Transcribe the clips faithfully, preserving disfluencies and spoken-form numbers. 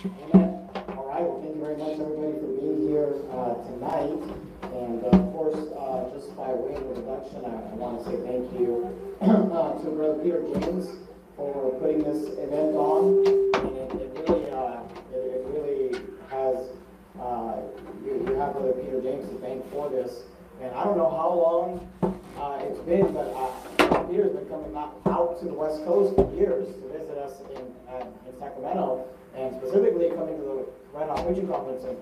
Amen. All right. Well, thank you very much, everybody, for being here uh, tonight. And uh, of course, uh, just by way of introduction, I, I want to say thank you uh, to Brother Peter James for putting this event on. And it, it really, uh, it, it really has. Uh, you, you have Brother Peter James to thank for this. And I don't know how long uh, it's been, but uh, Peter's been coming out, out to the West Coast for years to visit us in, uh, in Sacramento. And specifically coming to the Red Hot Preaching Conference, and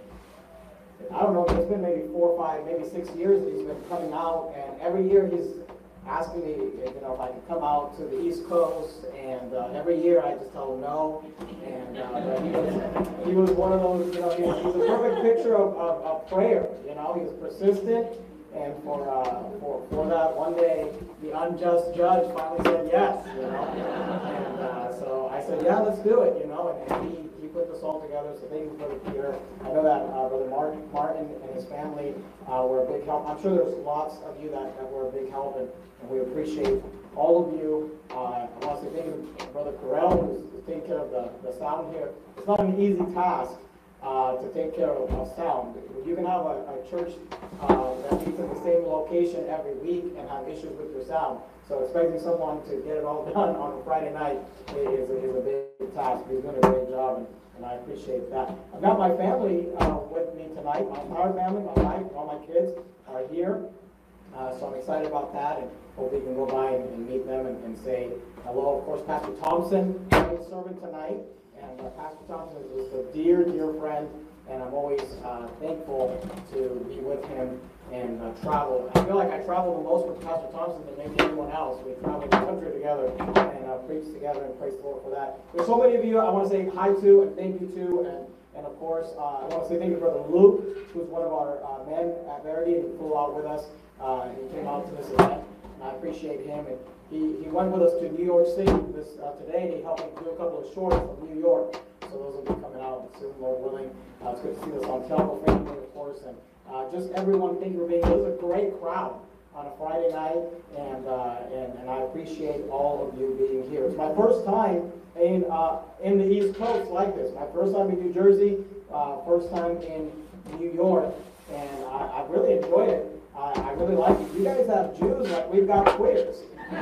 I don't know, it's been maybe four, five, maybe six years that he's been coming out, and every year he's asking me, you know, if I could come out to the East Coast, and uh, every year I just tell him no, and uh, but he was, he was one of those, you know, he was, he was a perfect picture of, of, of prayer, you know, he was persistent, and for, uh, for, for that, one day, the unjust judge finally said yes, you know, and uh, so I said, yeah, let's do it, you know, and, and he, he put this all together, so thank you, Brother Peter. I know that uh, Brother Martin, Martin and his family uh, were a big help. I'm sure there's lots of you that, that were a big help, and, and we appreciate all of you. Uh, I want to say thank you to Brother Carell, who's taking care of the, the sound here. It's not an easy task uh, to take care of, of sound. You can have a, a church uh, that meets at the same location every week and have issues with your sound. So expecting someone to get it all done on a Friday night is, is a big task. He's doing a great job, and, and I appreciate that. I've got my family uh, with me tonight. My entire family, my wife, all my kids are here. Uh, so I'm excited about that, and hope we can go by and, and meet them and, and say hello. Of course, Pastor Thompson is serving tonight, and uh, Pastor Thompson is a dear, dear friend, and I'm always uh, thankful to be with him and uh, travel. I feel like I travel the most with Pastor Thompson than maybe anyone else. We travel the country together and uh, preach together, and praise the Lord for that. There's so many of you I want to say hi to and thank you to, and and of course uh, I want to say thank you to Brother Luke, who's one of our uh, men at Verity, and he flew out with us. Uh, he came out to this event, and I appreciate him. And he, he went with us to New York City this uh, today, and he helped me do a couple of shorts from New York. So those will be coming out soon, Lord willing. Uh, it's good to see this on Telco family, of course, and uh, just everyone. Thank you for being here. It was a great crowd on a Friday night, and uh, and and I appreciate all of you being here. It's my first time in uh, in the East Coast like this. My first time in New Jersey, uh, first time in New York, and I, I really enjoyed it. I, I really like it. You guys have Jews, like we've got queers. uh,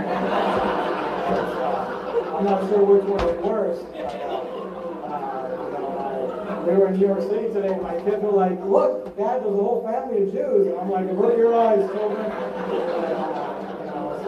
I'm not sure which one is worse. But, uh, you know, I, we were in New York City today, and my kids were like, "Look, Dad, there's a whole family of Jews," and I'm like, "Avert your eyes, children." You know,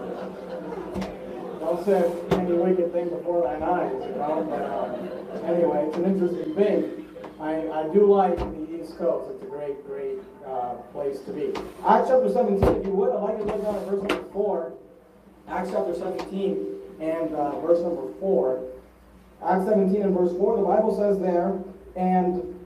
so, don't say any wicked thing before thine eyes, you know. But uh, anyway, it's an interesting thing. I, I do like the East Coast. It's a great, great uh, place to be. Acts chapter seventeen, if you would, I'd like to look down at verse number four. Acts chapter seventeen and uh, verse number four. Acts seventeen and verse four, the Bible says there, and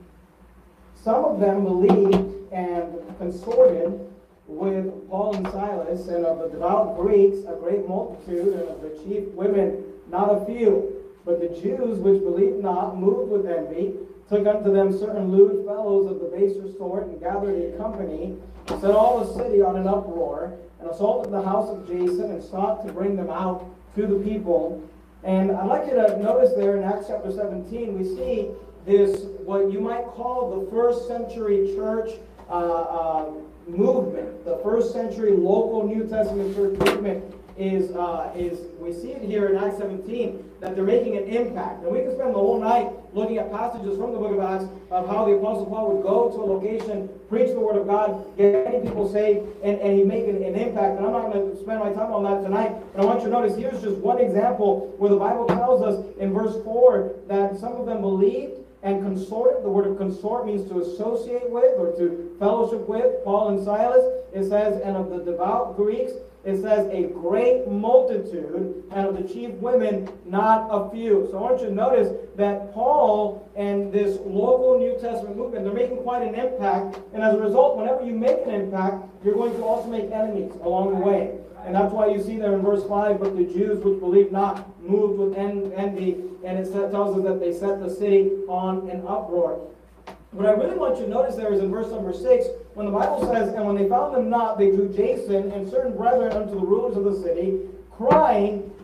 some of them believed and consorted with Paul and Silas, and of the devout Greeks a great multitude, and of the chief women not a few. But the Jews which believed not, moved with envy, took unto them certain lewd fellows of the baser sort, and gathered a company, and set all the city on an uproar, and assaulted the house of Jason, and sought to bring them out to the people. And I'd like you to notice there in Acts chapter seventeen, we see this, what you might call the first century church uh, uh, movement. The first century local New Testament church movement is, uh, is, we see it here in Acts seventeen, that they're making an impact. And we can spend the whole night looking at passages from the book of Acts of how the Apostle Paul would go to a location, preach the Word of God, get many people saved, and, and he'd make an, an impact. And I'm not going to spend my time on that tonight, but I want you to notice here's just one example where the Bible tells us in verse four that some of them believed and consorted. The word of consort means to associate with or to fellowship with Paul and Silas. It says, and of the devout Greeks, it says a great multitude, and of the chief women, not a few. So I want you to notice that Paul and this local New Testament movement, they're making quite an impact. And as a result, whenever you make an impact, you're going to also make enemies along the way. And that's why you see there in verse five, but the Jews which believed not moved with en- envy. And it tells us that they set the city on an uproar. What I really want you to notice there is in verse number six, when the Bible says, and when they found them not, they drew Jason and certain brethren unto the rulers of the city, crying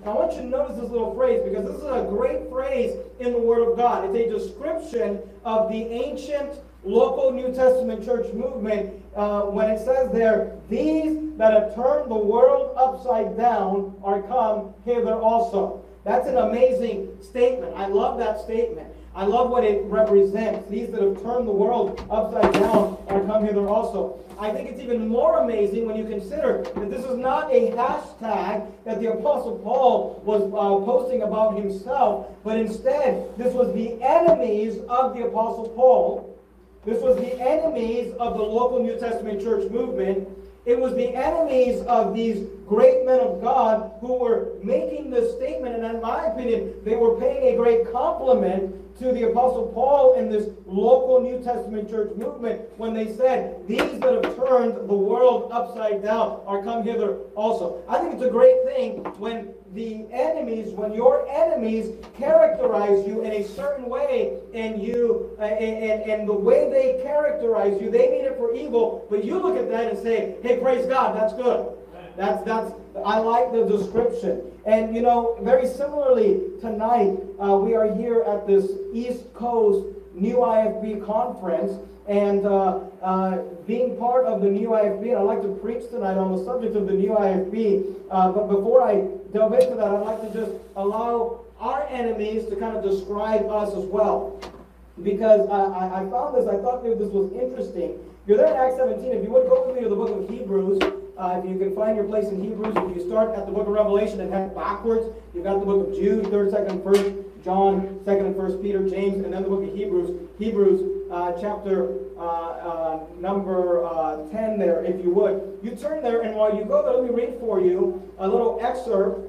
And I want you to notice this little phrase, because this is a great phrase in the Word of God. It's a description of the ancient local New Testament church movement uh, when it says there, these that have turned the world upside down are come hither also. That's an amazing statement. I love that statement. I love what it represents. These that have turned the world upside down are come hither also. I think it's even more amazing when you consider that this is not a hashtag that the Apostle Paul was uh, posting about himself, but instead this was the enemies of the Apostle Paul. This was the enemies of the local New Testament church movement. It was the enemies of these great men of God who were making this statement, and in my opinion, they were paying a great compliment to the Apostle Paul and this local New Testament church movement when they said, these that have turned the world upside down are come hither also. I think it's a great thing when the enemies, when your enemies characterize you in a certain way, and you, uh, and, and, and the way they characterize you, they mean it for evil, but you look at that and say, hey, praise God, that's good. That's, that's, I like the description. And, you know, very similarly, tonight, uh, we are here at this East Coast New I F B conference, and uh, uh, being part of the New I F B, and I'd like to preach tonight on the subject of the New I F B, uh, but before I delve into that, I'd like to just allow our enemies to kind of describe us as well. Because I, I found this, I thought this was interesting. You're there in Acts seventeen. If you would go with me to the book of Hebrews, uh, if you can find your place in Hebrews, if you start at the book of Revelation and head backwards, you've got the book of Jude, third, second, first, John, second and first Peter, James, and then the book of Hebrews. Hebrews uh, chapter uh, uh, number uh, ten there, if you would. You turn there, and while you go there, let me read for you a little excerpt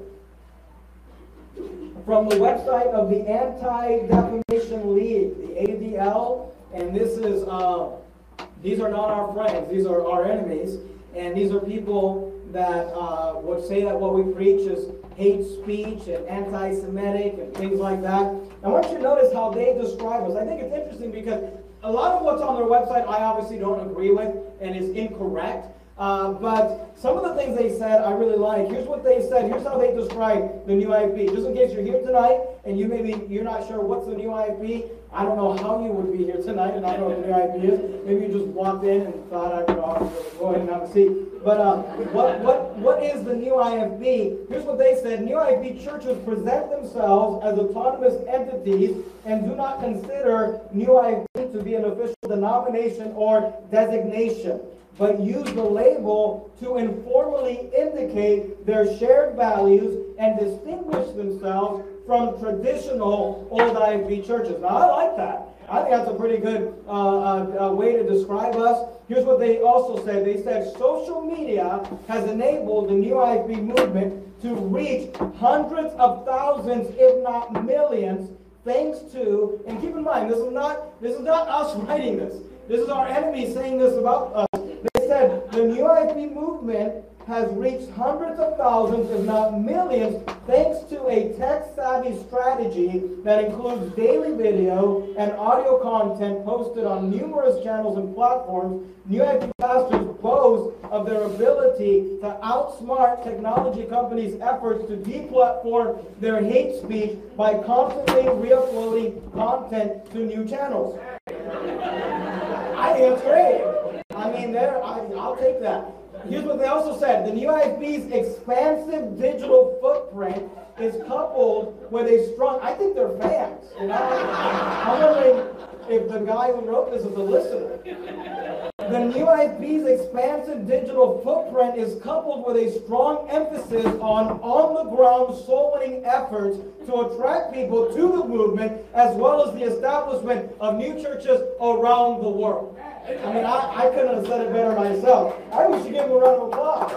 from the website of the Anti-Defamation League, the A D L, and this is, uh, these are not our friends, these are our enemies, and these are people that uh, would say that what we preach is hate speech and anti-Semitic and things like that. I want you to notice how they describe us. I think it's interesting because a lot of what's on their website I obviously don't agree with and is incorrect. Uh, but some of the things they said I really like. Here's what they said. Here's how they describe the New I F B. Just in case you're here tonight and you maybe you're not sure what's the New I F B. I don't know how you would be here tonight and I don't know what the New I F B is. Maybe you just walked in and thought I could go ahead and have a seat. But uh, what what what is the New I F B? Here's what they said. New I F B churches present themselves as autonomous entities and do not consider New I F B to be an official denomination or designation, but use the label to informally indicate their shared values and distinguish themselves from traditional old I F B churches. Now, I like that. I think that's a pretty good uh, uh, uh, way to describe us. Here's what they also said. They said social media has enabled the New I F B movement to reach hundreds of thousands, if not millions, thanks to, and keep in mind, this is not, this is not us writing this. This is our enemies saying this about us. They said the New I F B movement has reached hundreds of thousands, if not millions, thanks to a tech-savvy strategy that includes daily video and audio content posted on numerous channels and platforms. New I F B pastors boast of their ability to outsmart technology companies' efforts to deplatform their hate speech by constantly re-uploading content to new channels. I think that's great. I mean, there, I, I'll take that. Here's what they also said. The New I F B's expansive digital footprint is coupled with a strong, I think they're fans. You know? I'm wondering if the guy who wrote this is a listener. The New I F B's expansive digital footprint is coupled with a strong emphasis on on-the-ground soul-winning efforts to attract people to the movement, as well as the establishment of new churches around the world. I mean, I, I couldn't have said it better myself. I wish you give them a round of applause.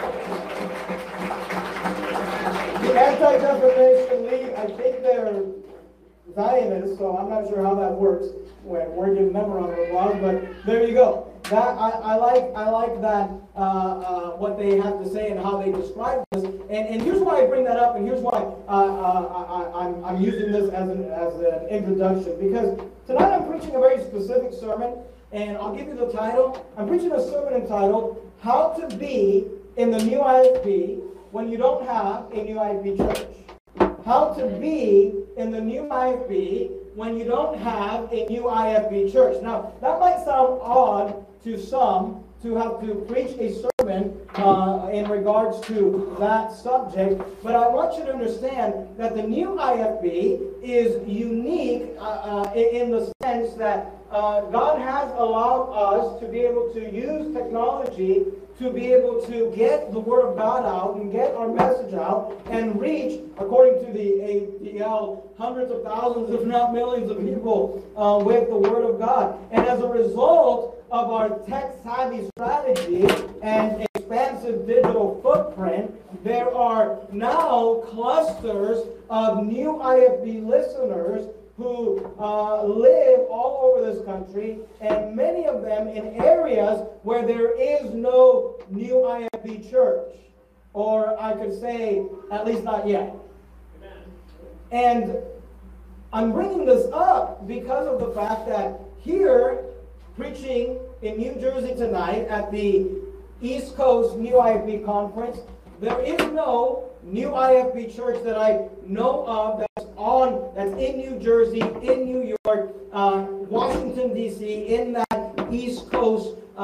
The Anti-Defamation League, I think they're Zionists, so I'm not sure how that works when we're giving them a round of applause, but there you go. That I, I like I like that uh, uh, what they have to say and how they describe this. And, and here's why I bring that up, and here's why uh, uh, I, I'm, I'm using this as an, as an introduction. Because tonight I'm preaching a very specific sermon, and I'll give you the title. I'm preaching a sermon entitled, How to Be in the New I F B when you don't have a new I F B church. How to be in the new I F B when you don't have a new I F B church. Now, that might sound odd to some to have to preach a sermon uh, in regards to that subject, but I want you to understand that the new I F B is unique uh, uh, in the sense that uh, God has allowed us to be able to use technology to be able to get the Word of God out and get our message out and reach, according to the A D L, hundreds of thousands, if not millions of people uh, with the Word of God. And as a result of our tech-savvy strategy and expansive digital footprint, there are now clusters of new I F B listeners who uh, live all over this country, and many of them in areas where there is no new I F B church, or I could say, at least not yet. Amen. And I'm bringing this up because of the fact that here, preaching in New Jersey tonight at the East Coast New I F B Conference, there is no new I F B church that I know of that's on, that's in New Jersey, in New York, uh, Washington, D C, in that East Coast uh,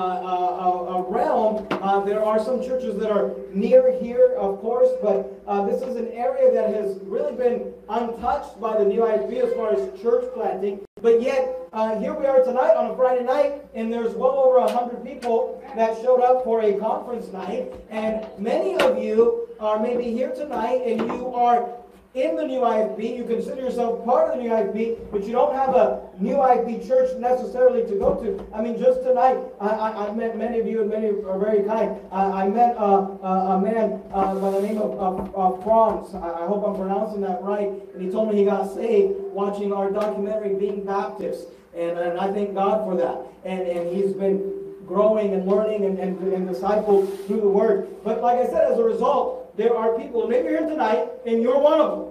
uh, uh, realm. Uh, there are some churches that are near here, of course, but uh, this is an area that has really been untouched by the new I F B as far as church planting. But yet, uh, here we are tonight on a Friday night, and there's well over a hundred people that showed up for a conference night, and many of you are maybe here tonight, and you are in the new I F B, you consider yourself part of the new I F B, but you don't have a new I F B church necessarily to go to. I mean, just tonight, I, I, I met many of you, and many are very kind. I, I met uh, uh, a man uh, by the name of, of, of Franz. I, I hope I'm pronouncing that right. And he told me he got saved watching our documentary, Being Baptist. And, and I thank God for that. And, and he's been growing and learning and, and, and discipled through the Word. But like I said, as a result, there are people, maybe you're here tonight, and you're one of them.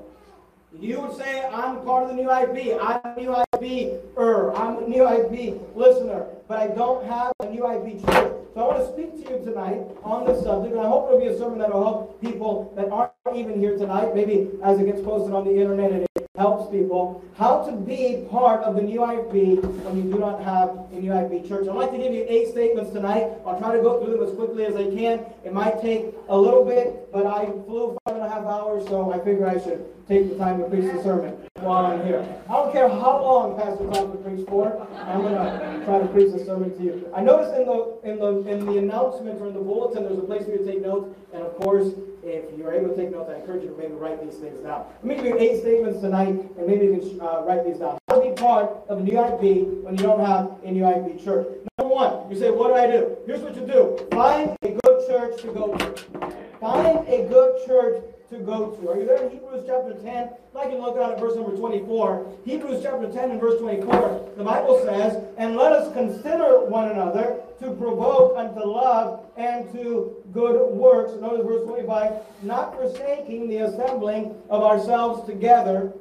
You would say, I'm part of the new I F B. I'm a new I F B-er. I'm a new I F B listener. But I don't have a new I F B church. So I want to speak to you tonight on this subject. And I hope it'll be a sermon that will help people that aren't even here tonight. Maybe as it gets posted on the internet and it helps people. How to be part of the new I F B when you do not have a new I F B church. I'd like to give you eight statements tonight. I'll try to go through them as quickly as I can. It might take a little bit, but I flew five and a half hours, so I figure I should take the time to preach the sermon while I'm here. I don't care how long Pastor Tom would preach for. I'm going to try to preach the sermon to you. I noticed in the in the in the announcement or in the bulletin, there's a place for you to take notes. And of course, if you're able to take notes, I encourage you to maybe write these things down. Let me give you eight statements tonight, and maybe you can uh, write these down. How to be part of a new I F B when you don't have a new I F B church. Number one, you say, what do I do? Here's what you do. Find a good church to go to. Find a good church to go to. Are you there in Hebrews chapter ten? I can look at it, verse number twenty-four. Hebrews chapter ten and verse twenty-four. The Bible says, and let us consider one another to provoke unto love and to good works. Notice verse twenty-five. Not forsaking the assembling of ourselves together,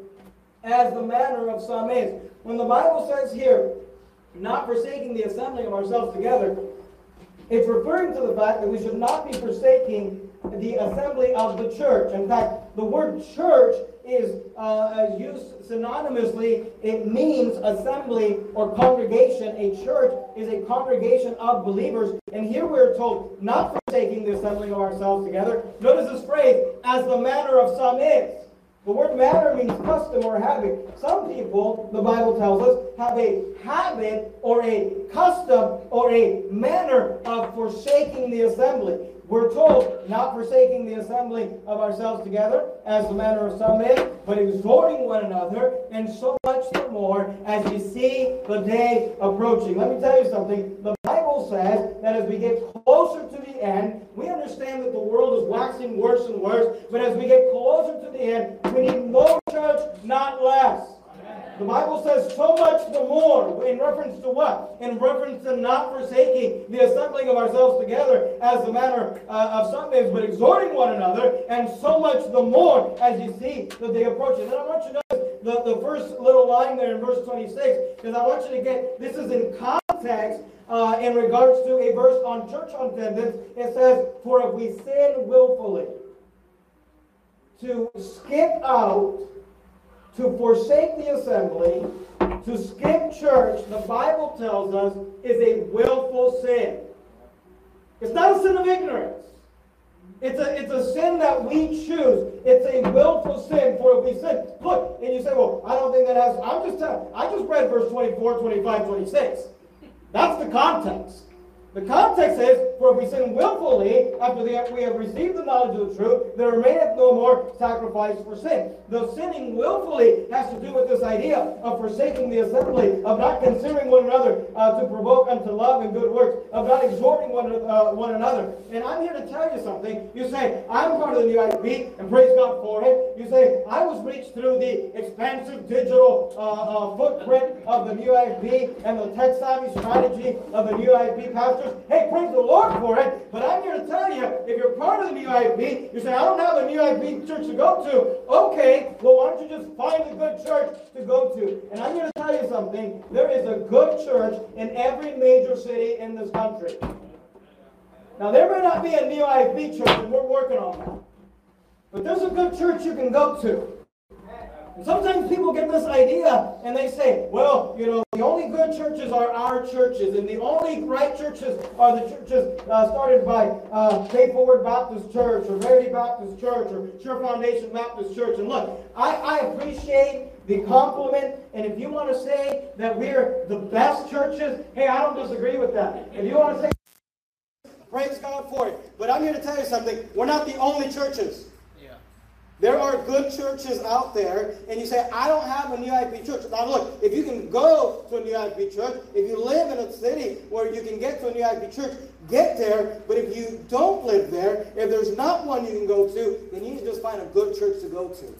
as the manner of some is. When the Bible says here, not forsaking the assembling of ourselves together, it's referring to the fact that we should not be forsaking the assembly of the church. In fact, the word church is uh, used synonymously. It means assembly or congregation. A church is a congregation of believers. And here we're told, not forsaking the assembling of ourselves together. Notice this phrase, as the manner of some is. The word manner means custom or habit. Some people, the Bible tells us, have a habit or a custom or a manner of forsaking the assembly. We're told, not forsaking the assembly of ourselves together, as the manner of some is, but exhorting one another, and so much the more as you see the day approaching. Let me tell you something. The Bible says that as we get closer to the end, we understand that the world is waxing worse and worse, but as we get closer to the end, we need more church, not less. The Bible says so much the more. In reference to what? In reference to not forsaking the assembling of ourselves together as the manner uh, of some is, but exhorting one another, and so much the more as you see the day approaching. And I want you to notice the, the first little line there in verse twenty-six, because I want you to get, this is in context uh, in regards to a verse on church attendance. It says, for if we sin willfully. to skip out, to forsake the assembly, to skip church, the Bible tells us, is a willful sin. It's not a sin of ignorance. It's a, it's a sin that we choose. It's a willful sin, for if we sin. Look, and you say, well, I don't think that has, I'm just telling, I just read verse twenty-four, twenty-five, twenty-six. That's the context. The context is, for if we sin willfully, after the, we have received the knowledge of the truth, there remaineth no more sacrifice for sin. The sinning willfully has to do with this idea of forsaking the assembly, of not considering one another uh, to provoke unto love and good works, of not exhorting one, uh, one another. And I'm here to tell you something. You say, I'm part of the New I P, and praise God for it. You say, I was reached through the expansive digital uh, uh, footprint of the New I P and the tech-savvy strategy of the New I P pastor. Hey, praise the Lord for it, but I'm here to tell you, if you're part of the New I P, you say, I don't have a New I P church to go to. Okay, well, why don't you just find a good church to go to? And I'm here to tell you something. There is a good church in every major city in this country. Now, there may not be a New I P church, and we're working on that. But there's a good church you can go to. And sometimes people get this idea and they say, well, you know, the only good churches are our churches, and the only right churches are the churches uh, started by uh, Faith Forward Baptist Church or Verity Baptist Church or Sure Foundation Baptist Church. And look, I, I appreciate the compliment, and if you want to say that we're the best churches, hey, I don't disagree with that. If you want to say, praise God for it. But I'm here to tell you something. We're not the only churches. There are good churches out there, and you say, I don't have a New I P church. Now look, if you can go to a New I P church, if you live in a city where you can get to a New I P church, get there. But if you don't live there, if there's not one you can go to, then you need to just find a good church to go to.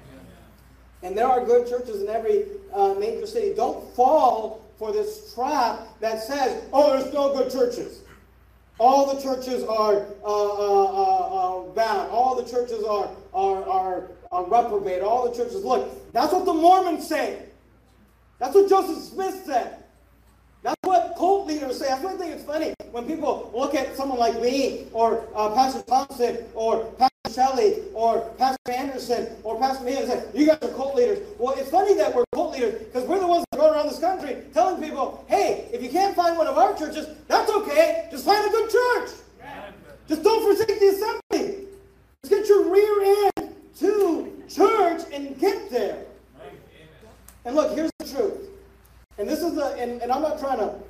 And there are good churches in every uh, major city. Don't fall for this trap that says, oh, there's no good churches. All the churches are uh, uh, uh, uh, bad. All the churches are, are, are, are reprobate. All the churches, look, that's what the Mormons say. That's what Joseph Smith said. That's what cult leaders say. That's why I think it's funny when people look at someone like me or uh, Pastor Thompson or Pastor Shelley or Pastor Anderson or Pastor me and say, you guys are cult leaders. Well, it's funny that we're cult leaders because we're the ones that go around this country telling people, hey, if you can't find one of our churches, that's okay. Just find a good church. Just don't forsake the assembly. Just get your rear end to church and get there. And look, here's the truth. And this is the, and, and I'm not trying to,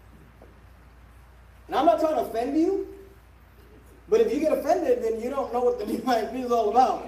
and I'm not trying to offend you, but if you get offended, then you don't know what the New I P is all about.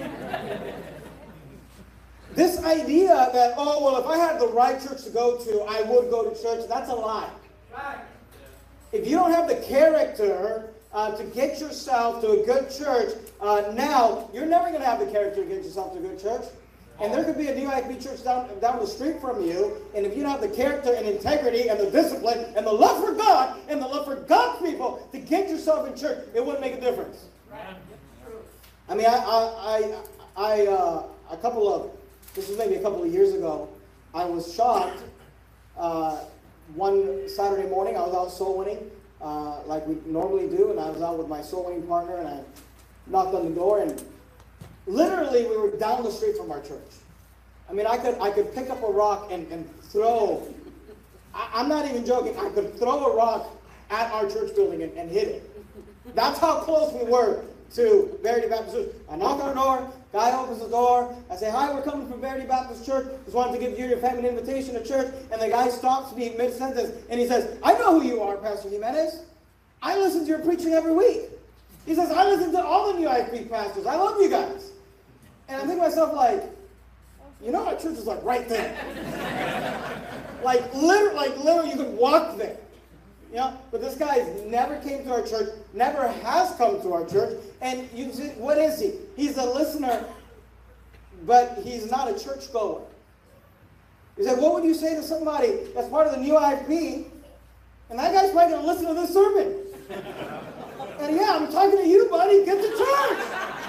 This idea that, oh, well, if I had the right church to go to, I would go to church, that's a lie. If you don't have the character uh, to get yourself to a good church, uh, now, you're never going to have the character to get yourself to a good church. And there could be a New I P church down, down the street from you, and if you don't have the character and integrity and the discipline and the love for God and the love for God's people to get yourself in church, it wouldn't make a difference. I mean, I, I, I, I uh, a couple of, this was maybe a couple of years ago, I was shocked. Uh, one Saturday morning, I was out soul winning, uh, like we normally do, and I was out with my soul winning partner, and I knocked on the door, and literally, we were down the street from our church. I mean, I could I could pick up a rock and, and throw. I, I'm not even joking. I could throw a rock at our church building and, and hit it. That's how close we were to Verity Baptist Church. I knock on the door. Guy opens the door. I say, hi, we're coming from Verity Baptist Church. Just wanted to give you your family an invitation to church. And the guy stops me mid-sentence, and he says, I know who you are, Pastor Jimenez. I listen to your preaching every week. He says, I listen to all the New I P pastors. I love you guys. And I think to myself, like, you know, our church is like right there. like, literally, like, literally, you could walk there. You know, but this guy never came to our church, never has come to our church. And you see, what is he? He's a listener, but he's not a church goer. You say, what would you say to somebody that's part of the New I P? And that guy's probably going to listen to this sermon. And yeah, I'm talking to you, buddy. Get to church.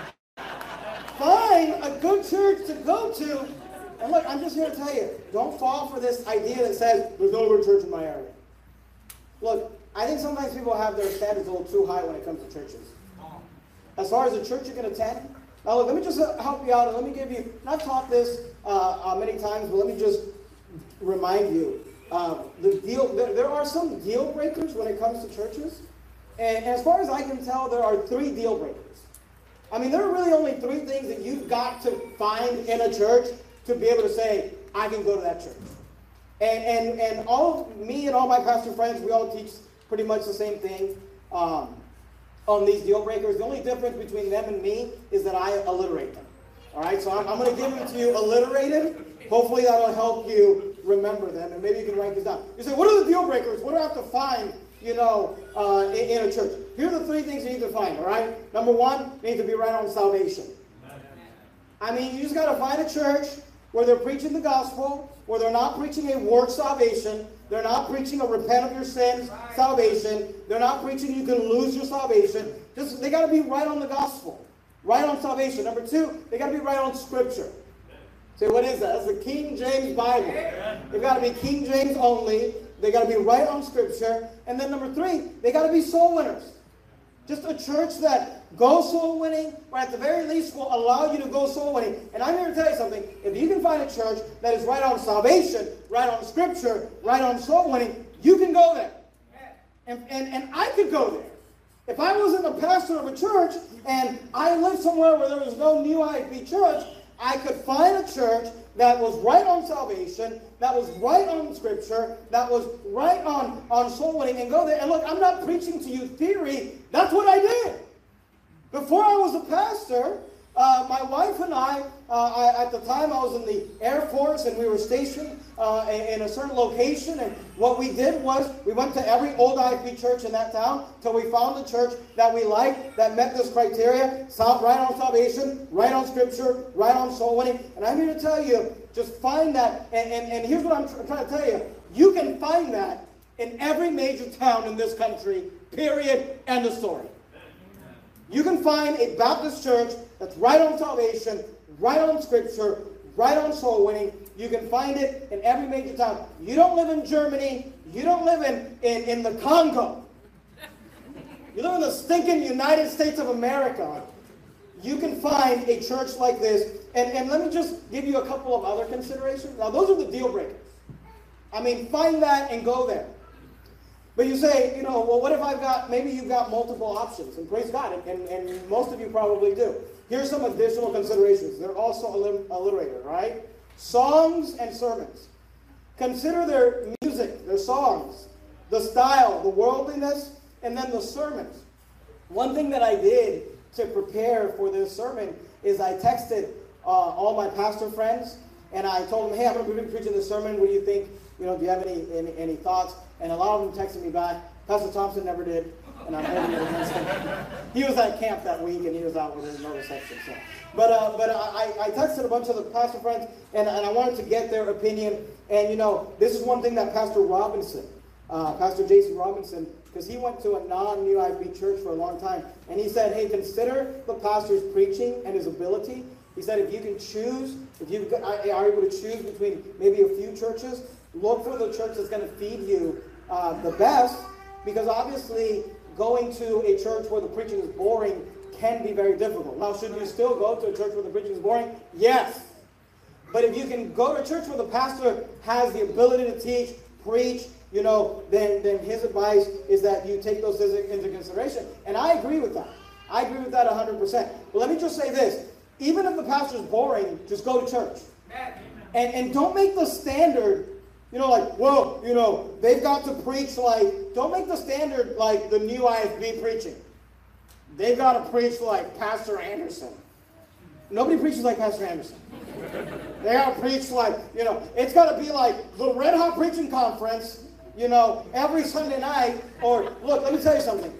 Find a good church to go to. And look, I'm just here to tell you, don't fall for this idea that says, there's no good church in my area. Look, I think sometimes people have their standards a little too high when it comes to churches. As far as the church you can attend, Now look, let me just help you out and let me give you, and I've taught this uh, uh, many times, but let me just remind you. Uh, the deal, there, there are some deal breakers when it comes to churches. And as far as I can tell, there are three deal breakers. I mean, there are really only three things that you've got to find in a church to be able to say, I can go to that church. And and and all of me and all my pastor friends, we all teach pretty much the same thing um, on these deal breakers. The only difference between them and me is that I alliterate them. All right, so I'm, I'm going to give them to you alliterated. Hopefully that'll help you remember them, and maybe you can write this down. You say, what are the deal breakers? What do I have to find, you know, uh, in, in a church? Here are the three things you need to find, all right? Number one, you need to be right on salvation. I mean, you just got to find a church where they're preaching the gospel, where they're not preaching a works salvation, they're not preaching a repent of your sins salvation, they're not preaching you can lose your salvation. Just, they got to be right on the gospel, right on salvation. Number two, they got to be right on Scripture. Say, what is that? That's the King James Bible. They've got to be King James only. They got to be right on Scripture. And then number three, they got to be soul winners. Just a church that goes soul winning, or at the very least will allow you to go soul winning. And I'm here to tell you something. If you can find a church that is right on salvation, right on Scripture, right on soul winning, you can go there. And, and, and I could go there. If I wasn't a pastor of a church and I lived somewhere where there was no New I F B church, I could find a church that was right on salvation, that was right on Scripture, that was right on, on soul winning, and go there. And look, I'm not preaching to you theory. That's what I did. Before I was a pastor, uh, my wife and I, uh, I, at the time I was in the Air Force, and we were stationed uh, in a certain location, and what we did was we went to every old I F B church in that town till we found a church that we liked, that met this criteria, right on salvation, right on Scripture, right on soul winning. And I'm here to tell you, just find that, and, and, and here's what I'm tr- trying to tell you. You can find that in every major town in this country, period, end of story. You can find a Baptist church that's right on salvation, right on Scripture, right on soul winning. You can find it in every major town. You don't live in Germany. You don't live in, in, in the Congo. You live in the stinking United States of America. You can find a church like this. And, and let me just give you a couple of other considerations. Now, those are the deal breakers. I mean, find that and go there. But you say, you know, well, what if I've got, maybe you've got multiple options, and praise God, and, and, and most of you probably do. Here's some additional considerations. They're also alliterated, right? Songs and sermons. Consider their music, their songs, the style, the worldliness, and then the sermons. One thing that I did to prepare for this sermon is I texted uh, all my pastor friends, and I told them, hey, I'm going to be preaching this sermon. What do you think? You know, do you have any, any, any thoughts? And a lot of them texted me back. Pastor Thompson never did, and I'm holding it against him. He was at camp that week, and he was out with his motor section. So. But uh, but I, I texted a bunch of the pastor friends, and, and I wanted to get their opinion. And, you know, this is one thing that Pastor Robinson, uh, Pastor Jason Robinson, because he went to a non-New I F B church for a long time, and he said, hey, consider the pastor's preaching and his ability. He said, if you can choose, if you are able to choose between maybe a few churches, look for the church that's going to feed you uh, the best, because obviously going to a church where the preaching is boring can be very difficult. Now, should you still go to a church where the preaching is boring? Yes. But if you can go to a church where the pastor has the ability to teach, preach, you know, then, then his advice is that you take those into consideration. And I agree with that. I agree with that one hundred percent. But let me just say this. Even if the pastor's boring, just go to church. And, and don't make the standard, you know, like, well, you know, they've got to preach like, don't make the standard like the New I F B preaching. They've got to preach like Pastor Anderson. Nobody preaches like Pastor Anderson. They got to preach like, you know, it's got to be like the Red Hot Preaching Conference, you know, every Sunday night. Or, look, let me tell you something.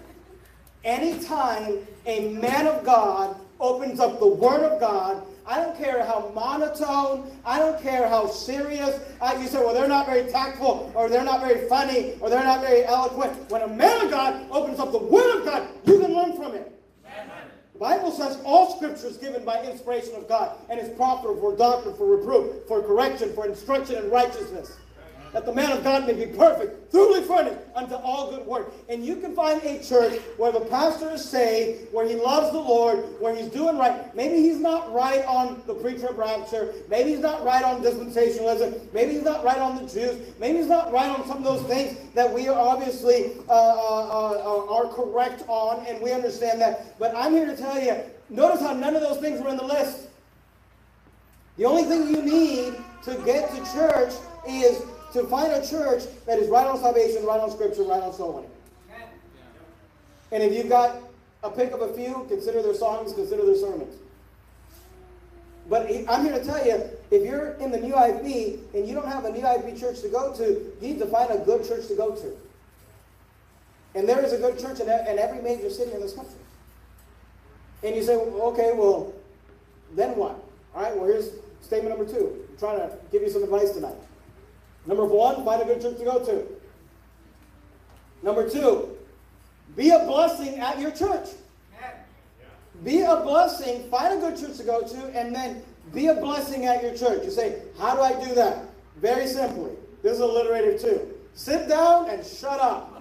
Anytime a man of God opens up the Word of God, I don't care how monotone, I don't care how serious. I, you say, well, they're not very tactful, or they're not very funny, or they're not very eloquent. When a man of God opens up the Word of God, you can learn from it. The Bible says all Scripture is given by inspiration of God, and is proper for doctrine, for reproof, for correction, for instruction in righteousness. that the man of God may be perfect, thoroughly furnished unto all good work. And you can find a church where the pastor is saved, where he loves the Lord, where he's doing right. Maybe he's not right on the pre-trib rapture. Maybe he's not right on dispensationalism. Maybe he's not right on the Jews. Maybe he's not right on some of those things that we are obviously uh, uh, uh, are correct on, and we understand that. But I'm here to tell you, notice how none of those things were in the list. The only thing you need to get to church is to find a church that is right on salvation, right on scripture, right on soul winning. And if you've got a pick of a few, consider their songs, consider their sermons. But I'm here to tell you, if you're in the New I F B and you don't have a New I F B church to go to, you need to find a good church to go to. And there is a good church in every major city in this country. And you say, well, okay, well, then what? All right, well, here's statement number two. I'm trying to give you some advice tonight. Number one, find a good church to go to. Number two, be a blessing at your church. Be a blessing, find a good church to go to, and then be a blessing at your church. You say, how do I do that? Very simply. This is alliterative too. Sit down and shut up.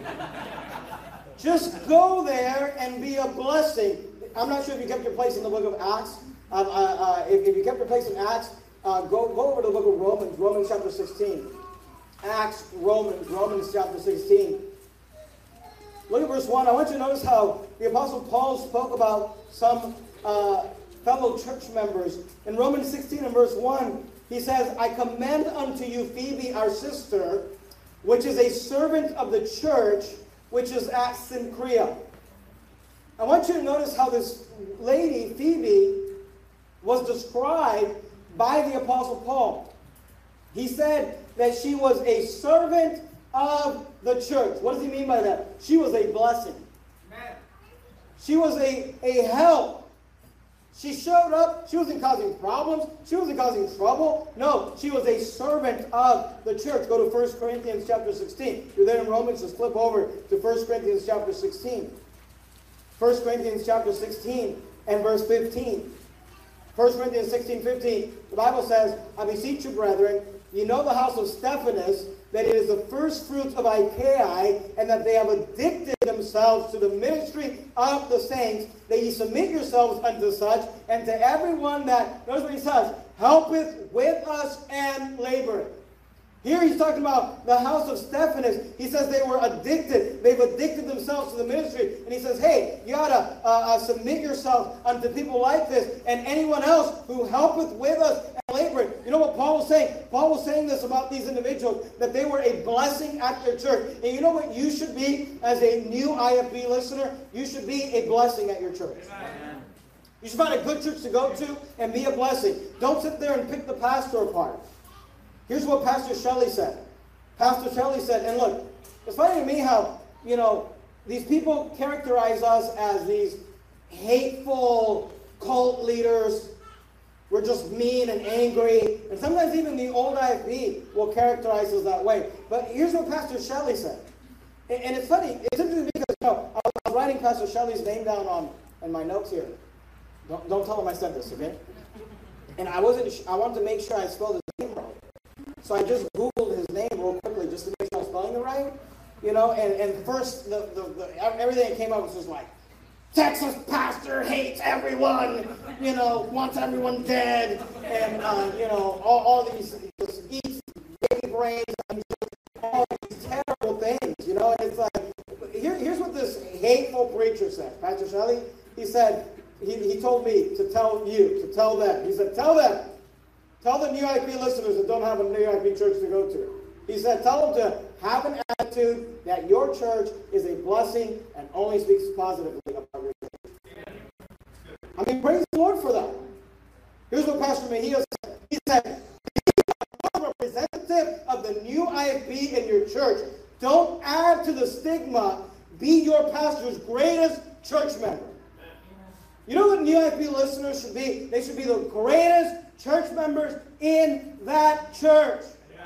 Just go there and be a blessing. I'm not sure if you kept your place in the book of Acts. Um, uh, uh, if, if you kept your place in Acts, uh, go, go over to the book of Romans, Romans chapter sixteen. Acts, Romans, Romans chapter sixteen. Look at verse one. I want you to notice how the Apostle Paul spoke about some uh, fellow church members. In Romans sixteen and verse one, he says, I commend unto you Phoebe, our sister, which is a servant of the church, which is at Cenchrea. I want you to notice how this lady, Phoebe, was described by the Apostle Paul. He said that she was a servant of the church. What does he mean by that? She was a blessing. Amen. She was a, a help. She showed up. She wasn't causing problems. She wasn't causing trouble. No, she was a servant of the church. Go to First Corinthians chapter sixteen. If you're there in Romans, just flip over to First Corinthians chapter sixteen. First Corinthians chapter sixteen and verse fifteen. First Corinthians sixteen, fifteen. The Bible says, I beseech you, brethren, you know the house of Stephanas, that it is the first fruits of Achaia, and that they have addicted themselves to the ministry of the saints, that ye submit yourselves unto such, and to everyone that, notice what he says, helpeth with us and laboreth. Here he's talking about the house of Stephanas. He says they were addicted. They've addicted themselves to the ministry. And he says, hey, you ought to uh, uh, submit yourself unto people like this and anyone else who helpeth with us and laboreth. You know what Paul was saying? Paul was saying this about these individuals, that they were a blessing at their church. And you know what you should be as a new I F B listener? You should be a blessing at your church. Amen. You should find a good church to go to and be a blessing. Don't sit there and pick the pastor apart. Here's what Pastor Shelley said. Pastor Shelley said, and look, it's funny to me how, you know, these people characterize us as these hateful cult leaders. We're just mean and angry. And sometimes even the old I F B will characterize us that way. But here's what Pastor Shelley said. And, and it's funny. It's interesting because, you know, I was writing Pastor Shelley's name down on in my notes here. Don't, don't tell him I said this, okay? And I wasn't. I wanted to make sure I spelled his name right. So I just Googled his name real quickly just to make sure I was spelling it right. You know, and, and first, the, the, the, everything that came up was just like, Texas pastor hates everyone, you know, wants everyone dead, and, uh, you know, all, all these, just eats baby brains, and all these terrible things, you know, and it's like, here, here's what this hateful preacher said. Pastor Shelley, he said, he, he told me to tell you, to tell them, he said, tell them, tell the New I F B listeners that don't have a New I F B church to go to. He said, tell them to have an attitude that your church is a blessing and only speaks positively about your church. I mean, praise the Lord for that. Here's what Pastor Mejia said. He said, be a representative of the New I F B in your church. Don't add to the stigma. Be your pastor's greatest church member. You know what New I F B listeners should be? They should be the greatest church members in that church.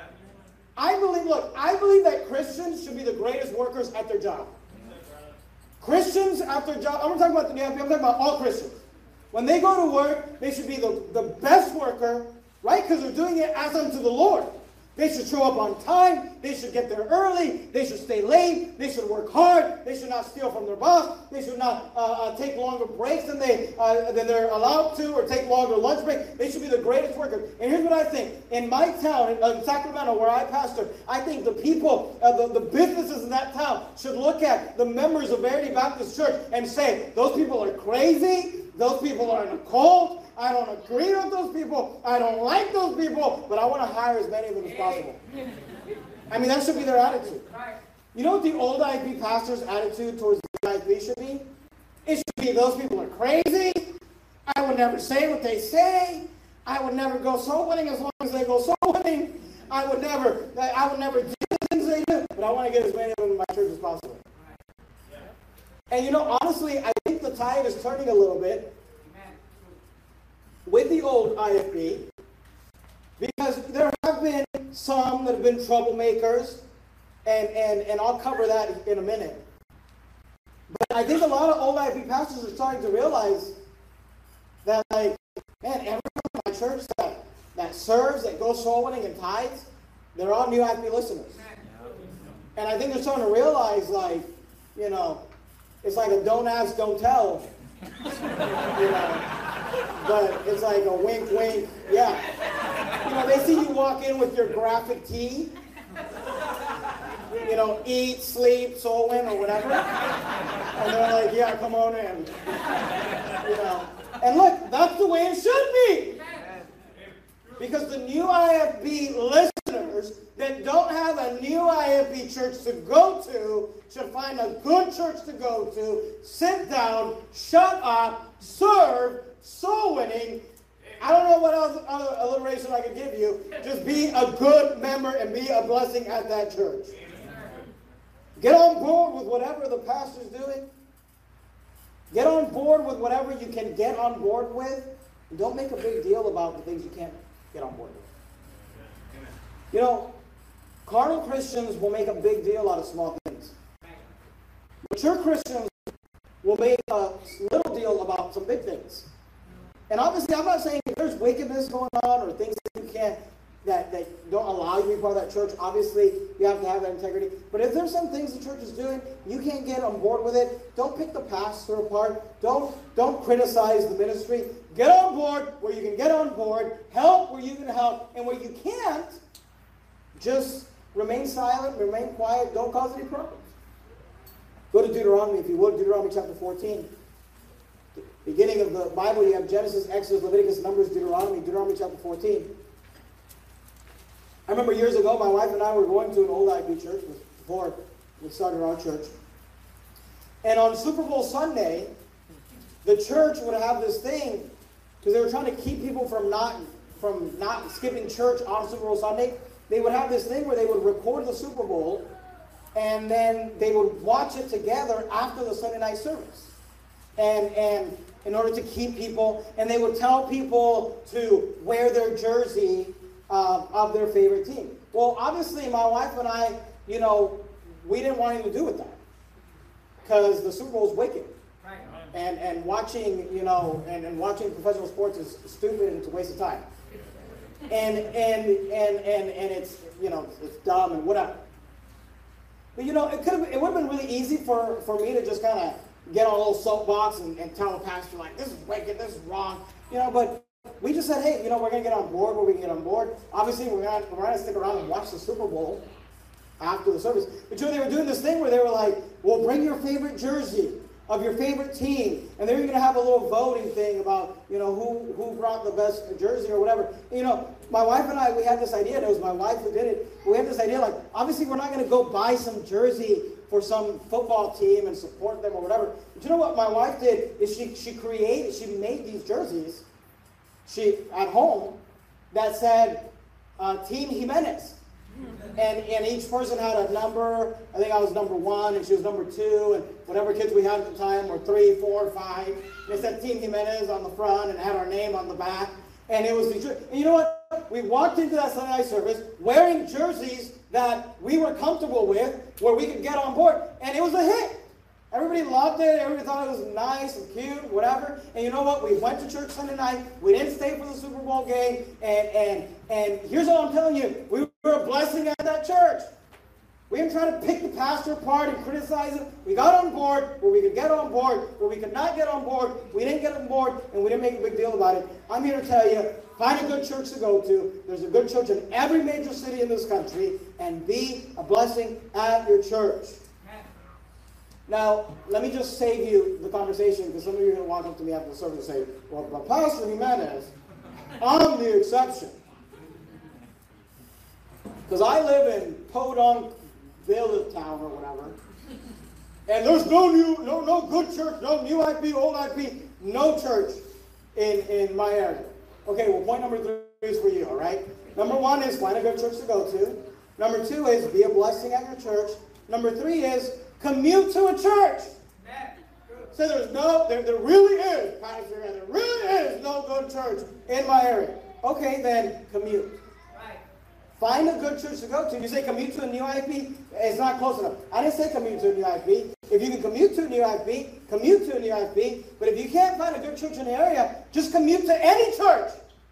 I believe, look, I believe that Christians should be the greatest workers at their job. Christians at their job, I'm not talking about the New I F B, I'm talking about all Christians. When they go to work, they should be the, the best worker, right? Because they're doing it as unto the Lord. They should show up on time. They should get there early. They should stay late. They should work hard. They should not steal from their boss. They should not uh, uh, take longer breaks than, they, uh, than they're allowed to, or take longer lunch breaks. They should be the greatest workers. And here's what I think. In my town, in uh, Sacramento, where I pastor, I think the people, uh, the, the businesses in that town should look at the members of Verity Baptist Church and say, those people are crazy. Those people are in a cult. I don't agree with those people. I don't like those people, but I want to hire as many of them as possible. I mean, that should be their attitude. You know what the old I P pastor's attitude towards the I P should be? It should be, those people are crazy. I would never say what they say. I would never go soul winning as long as they go soul winning. I would never, I would never do the things they do, but I want to get as many of them in my church as possible. And you know, honestly, I think the tide is turning a little bit with the old I F B, because there have been some that have been troublemakers, and, and, and I'll cover that in a minute. But I think a lot of old I F B pastors are starting to realize that, like, man, everyone in my church that, that serves, that goes soul winning and tithes, they're all new I F B listeners. And I think they're starting to realize, like, you know, it's like a don't ask, don't tell. You know, but it's like a wink, wink, yeah. You know, they see you walk in with your graphic tee, you know, eat, sleep, soul win, or whatever. And they're like, yeah, come on in. You know, and look, that's the way it should be. Because the new I F B listeners that don't have a new I F B church to go to should find a good church to go to, sit down, shut up, serve, soul winning. I don't know what else, other alliteration I could give you. Just be a good member and be a blessing at that church. Get on board with whatever the pastor's doing. Get on board with whatever you can get on board with. And don't make a big deal about the things you can't get on board with. You know, carnal Christians will make a big deal out of small things. Mature Christians will make a little deal about some big things. And obviously, I'm not saying if there's wickedness going on or things that you can't, that, that don't allow you to be part of that church, obviously, you have to have that integrity. But if there's some things the church is doing, you can't get on board with it. Don't pick the pastor apart. Don't, don't criticize the ministry. Get on board where you can get on board. Help where you can help. And where you can't, just remain silent, remain quiet. Don't cause any problems. Go to Deuteronomy, if you would, Deuteronomy chapter fourteen. Beginning of the Bible, you have Genesis, Exodus, Leviticus, Numbers, Deuteronomy, Deuteronomy chapter fourteen. I remember years ago, my wife and I were going to an old I P church before we started our church. And on Super Bowl Sunday, the church would have this thing, because they were trying to keep people from not, from not skipping church on Super Bowl Sunday. They would have this thing where they would record the Super Bowl, and then they would watch it together after the Sunday night service. And, and in order to keep people, and they would tell people to wear their jersey uh, of their favorite team. Well, obviously, my wife and I, you know, we didn't want anything to do with that, because the Super Bowl is wicked. Right. And, and watching, you know, and, and watching professional sports is stupid and it's a waste of time. And, and, and, and, and it's, you know, it's dumb and whatever. But, you know, it could have, it would have been really easy for, for me to just kind of get on a little soapbox and, and tell the pastor, like, this is wicked, this is wrong. You know, but we just said, hey, you know, we're going to get on board where we can get on board. Obviously, we're going we're to stick around and watch the Super Bowl after the service. But, you know, they were doing this thing where they were like, well, bring your favorite jersey of your favorite team. And they were going to have a little voting thing about, you know, who, who brought the best jersey or whatever. And, you know, my wife and I, we had this idea, and it was my wife who did it. We had this idea, like, obviously we're not going to go buy some jersey for some football team and support them or whatever. But you know what my wife did is she, she created, she made these jerseys she at home that said uh, Team Jimenez. And, and each person had a number. I think I was number one, and she was number two, and whatever kids we had at the time were three, four, five. And it said Team Jimenez on the front, and it had our name on the back. And it was the, and you know what? We walked into that Sunday night service wearing jerseys that we were comfortable with, where we could get on board, and it was a hit. Everybody loved it. Everybody thought it was nice and cute, whatever. And you know what? We went to church Sunday night. We didn't stay for the Super Bowl game. And and and here's what I'm telling you: we were a blessing at that church. We didn't try to pick the pastor apart and criticize him. We got on board where we could get on board, where we could not get on board. We didn't get on board, and we didn't make a big deal about it. I'm here to tell you, find a good church to go to. There's a good church in every major city in this country, and be a blessing at your church. Now, let me just save you the conversation, because some of you are going to walk up to me after the service and say, well, but Pastor Jimenez, I'm the exception. Because I live in Podunk Village Town or whatever, and there's no new, no, no good church, no new I P, old I P, no church in, in my area. Okay, well, point number three is for you, all right? Number one is find a good church to go to. Number two is be a blessing at your church. Number three is commute to a church. So there's no, there, there really is, Pastor, there really is no good church in my area. Okay, then commute. Find a good church to go to. If you say commute to a new I P, it's not close enough. I didn't say commute to a new I P. If you can commute to a new I P, commute to a new I P. But if you can't find a good church in the area, just commute to any church.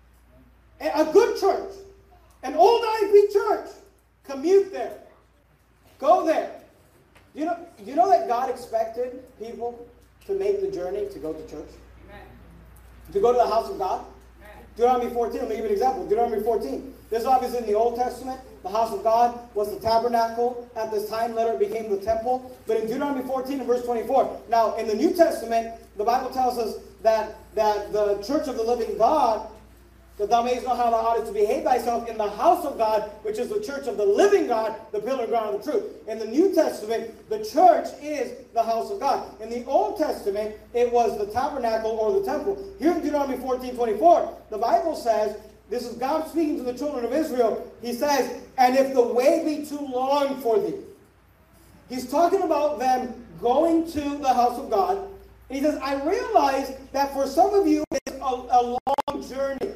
A good church. An old I P church. Commute there. Go there. You know, you know that God expected people to make the journey to go to church? Amen. To go to the house of God? Amen. Deuteronomy fourteen, let me give you an example. Deuteronomy fourteen. This is obviously in the Old Testament. The house of God was the tabernacle. At this time, later it became the temple. But in Deuteronomy fourteen and verse twenty-four. Now, in the New Testament, the Bible tells us that, that the church of the living God, that thou mayest know how thou oughtest to behave thyself in the house of God, which is the church of the living God, the pillar and ground of the truth. In the New Testament, the church is the house of God. In the Old Testament, it was the tabernacle or the temple. Here in Deuteronomy fourteen twenty-four, the Bible says, this is God speaking to the children of Israel. He says, and if the way be too long for thee. He's talking about them going to the house of God. And he says, I realize that for some of you, it's a, a long journey.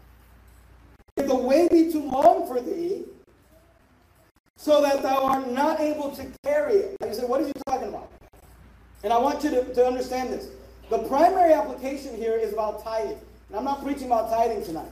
If the way be too long for thee, so that thou art not able to carry it. And you say, what is he talking about? And I want you to, to understand this. The primary application here is about tithing. And I'm not preaching about tithing tonight.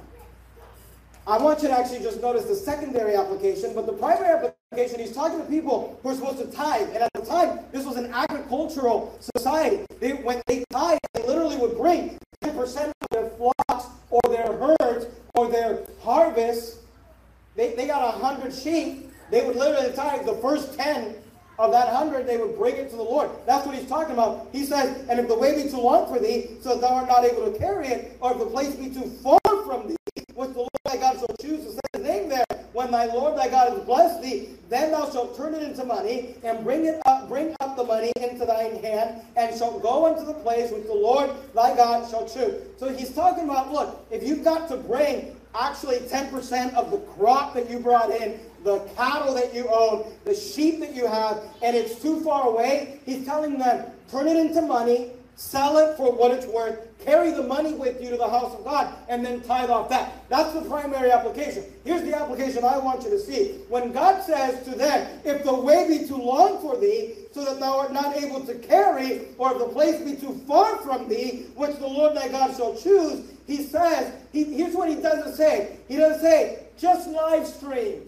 I want you to actually just notice the secondary application, but the primary application, he's talking to people who are supposed to tithe. And at the time, this was an agricultural society. They, when they tithe, they literally would bring ten percent of their flocks or their herds or their harvest. They, they got one hundred sheep. They would literally tithe the first ten of that hundred, they would bring it to the Lord. That's what he's talking about. He says, and if the way be too long for thee, so that thou art not able to carry it, or if the place be too far from thee, which the Lord thy God shall choose to set his name there, when thy Lord thy God has blessed thee, then thou shalt turn it into money, and bring it up, bring up the money into thine hand, and shalt go unto the place which the Lord thy God shall choose. So he's talking about, look, if you've got to bring actually ten percent of the crop that you brought in, the cattle that you own, the sheep that you have, and it's too far away, he's telling them, turn it into money, sell it for what it's worth, carry the money with you to the house of God, and then tithe off that. That's the primary application. Here's the application I want you to see. When God says to them, if the way be too long for thee, so that thou art not able to carry, or if the place be too far from thee, which the Lord thy God shall choose, he says, he, here's what he doesn't say. He doesn't say, just live stream.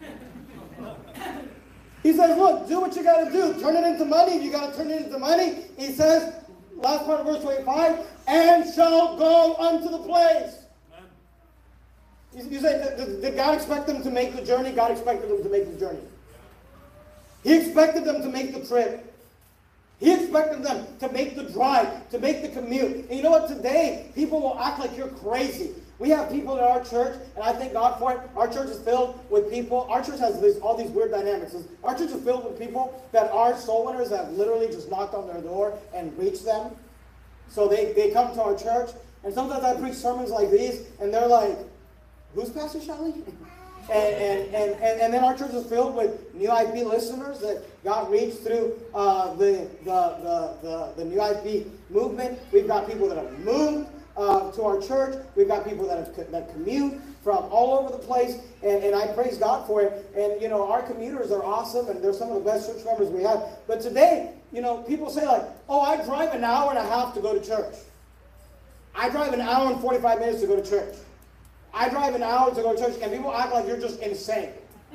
He says, look, do what you got to do. Turn it into money. If you got to turn it into money, he says, last part of verse twenty-five, and shall go unto the place. You, you say, did, did God expect them to make the journey? God expected them to make the journey. He expected them to make the trip. He expected them to make the drive, to make the commute. And you know what? Today, people will act like you're crazy. We have people in our church, and I thank God for it. Our church is filled with people. Our church has this, all these weird dynamics. Our church is filled with people that are soul winners that have literally just knocked on their door and reached them. So they, they come to our church, and sometimes I preach sermons like these, and they're like, who's Pastor Shelley? and, and, and, and, and then our church is filled with new I P listeners that God reached through uh, the, the, the, the, the new I P movement. We've got people that have moved Uh, to our church. We've got people that have, that commute from all over the place, and, and I praise God for it. And, you know, our commuters are awesome, and they're some of the best church members we have. But today, you know, people say like, oh, I drive an hour and a half to go to church. I drive an hour and forty-five minutes to go to church. I drive an hour to go to church, and people act like you're just insane.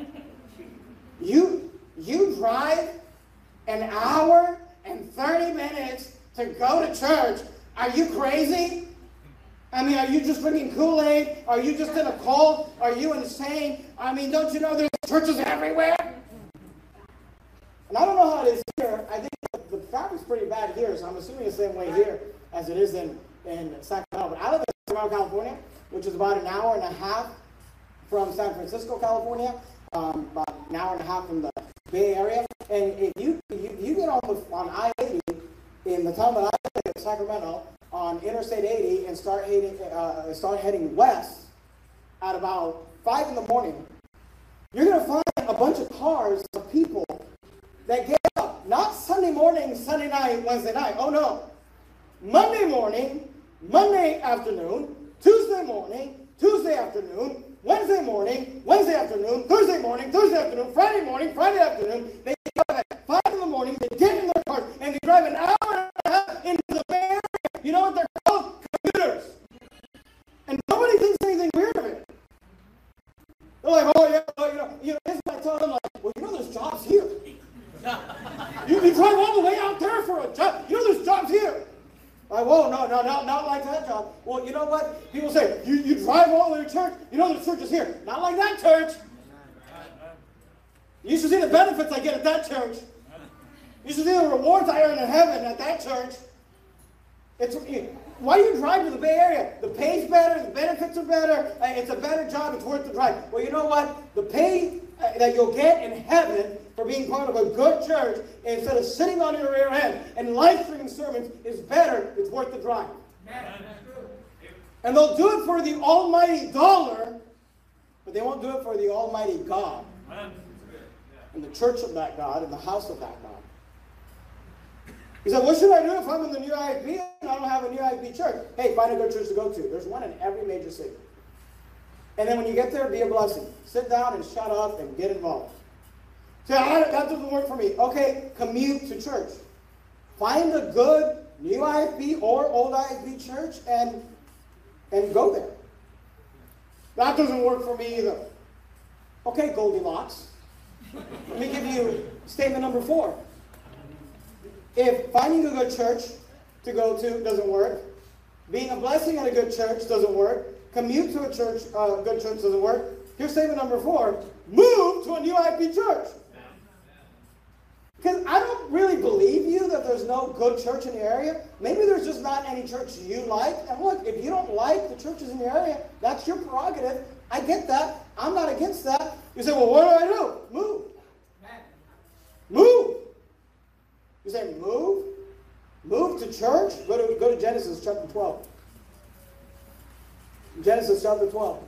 You, you drive an hour and thirty minutes to go to church. Are you crazy? I mean, are you just drinking Kool-Aid? Are you just in a cult? Are you insane? I mean, don't you know there's churches everywhere? And I don't know how it is here. I think the traffic's pretty bad here, so I'm assuming it's the same way here as it is in, in Sacramento. But I live in Sacramento, California, which is about an hour and a half from San Francisco, California, um, about an hour and a half from the Bay Area. And if you you, you get on, the, on I eighty in the town that I live in, Sacramento, on Interstate eighty and start heading, uh, start heading west at about five in the morning, you're going to find a bunch of cars of people that get up, not Sunday morning, Sunday night, Wednesday night. Oh, no. Monday morning, Monday afternoon, Tuesday morning, Tuesday afternoon, Wednesday morning, Wednesday afternoon, Thursday morning, Thursday afternoon, Friday morning, Friday afternoon. They get up at five in the morning, they get in their cars, and they drive an hour and a half into the Bay Area. You know what they're called? Commuters. And nobody thinks anything weird of it. They're like, oh, yeah, well, you know, you know, this is what I tell them, like, well, you know there's jobs here. you, you drive all the way out there for a job. You know there's jobs here. Like, whoa, no, no, no, not like that job. Well, you know what? People say, you, you drive all the way to church. You know the church is here. Not like that church. You should see the benefits I get at that church. You should see the rewards I earn in heaven at that church. It's, why do you drive to the Bay Area? The pay's better, the benefits are better, it's a better job, it's worth the drive. Well, you know what? The pay that you'll get in heaven for being part of a good church, instead of sitting on your rear end and live streaming sermons, is better, it's worth the drive. And they'll do it for the almighty dollar, but they won't do it for the almighty God. And the church of that God, and the house of that God. He said, what should I do if I'm in the new I F B and I don't have a new I F B church? Hey, find a good church to go to. There's one in every major city. And then when you get there, be a blessing. Sit down and shut up and get involved. Say, that doesn't work for me. Okay, commute to church. Find a good new I F B or old I F B church and, and go there. That doesn't work for me either. Okay, Goldilocks. Let me give you statement number four. If finding a good church to go to doesn't work, being a blessing at a good church doesn't work, commute to a church, uh, good church doesn't work, here's statement number four, move to a new I F B church. Because I don't really believe you that there's no good church in the area. Maybe there's just not any church you like. And look, if you don't like the churches in your area, that's your prerogative. I get that. I'm not against that. You say, well, what do I do? Move. Move. You say, move? Move to church? Go to, go to Genesis chapter twelve. Genesis chapter twelve.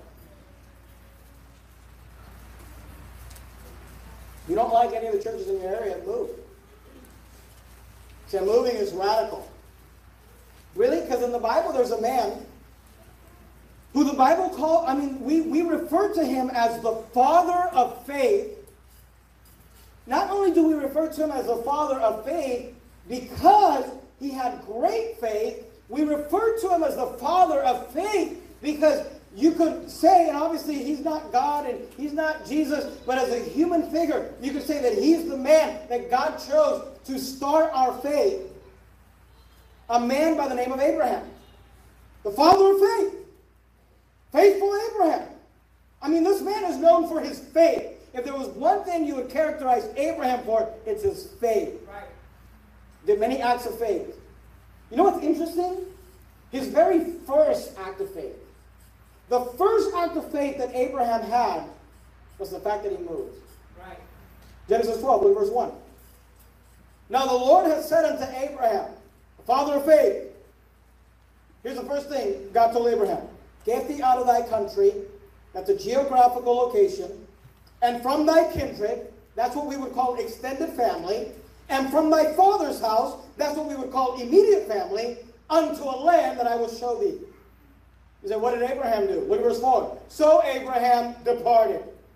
If you don't like any of the churches in your area, move. See, moving is radical. Really? Because in the Bible there's a man who the Bible called, I mean, we, we refer to him as the father of faith. Not only do we refer to him as the father of faith because he had great faith, we refer to him as the father of faith because you could say, and obviously he's not God and he's not Jesus, but as a human figure, you could say that he's the man that God chose to start our faith. A man by the name of Abraham. The father of faith. Faithful Abraham. I mean, this man is known for his faith. If there was one thing you would characterize Abraham for, it's his faith. Right. Did many acts of faith. You know what's interesting? His very first act of faith. The first act of faith that Abraham had was the fact that he moved. Right. Genesis twelve, look at verse one. Now the Lord has said unto Abraham, the father of faith. Here's the first thing God told Abraham. Get thee out of thy country, that's a geographical location, and from thy kindred, that's what we would call extended family, and from thy father's house, that's what we would call immediate family, unto a land that I will show thee. You say, what did Abraham do? Look at verse four. So Abraham departed,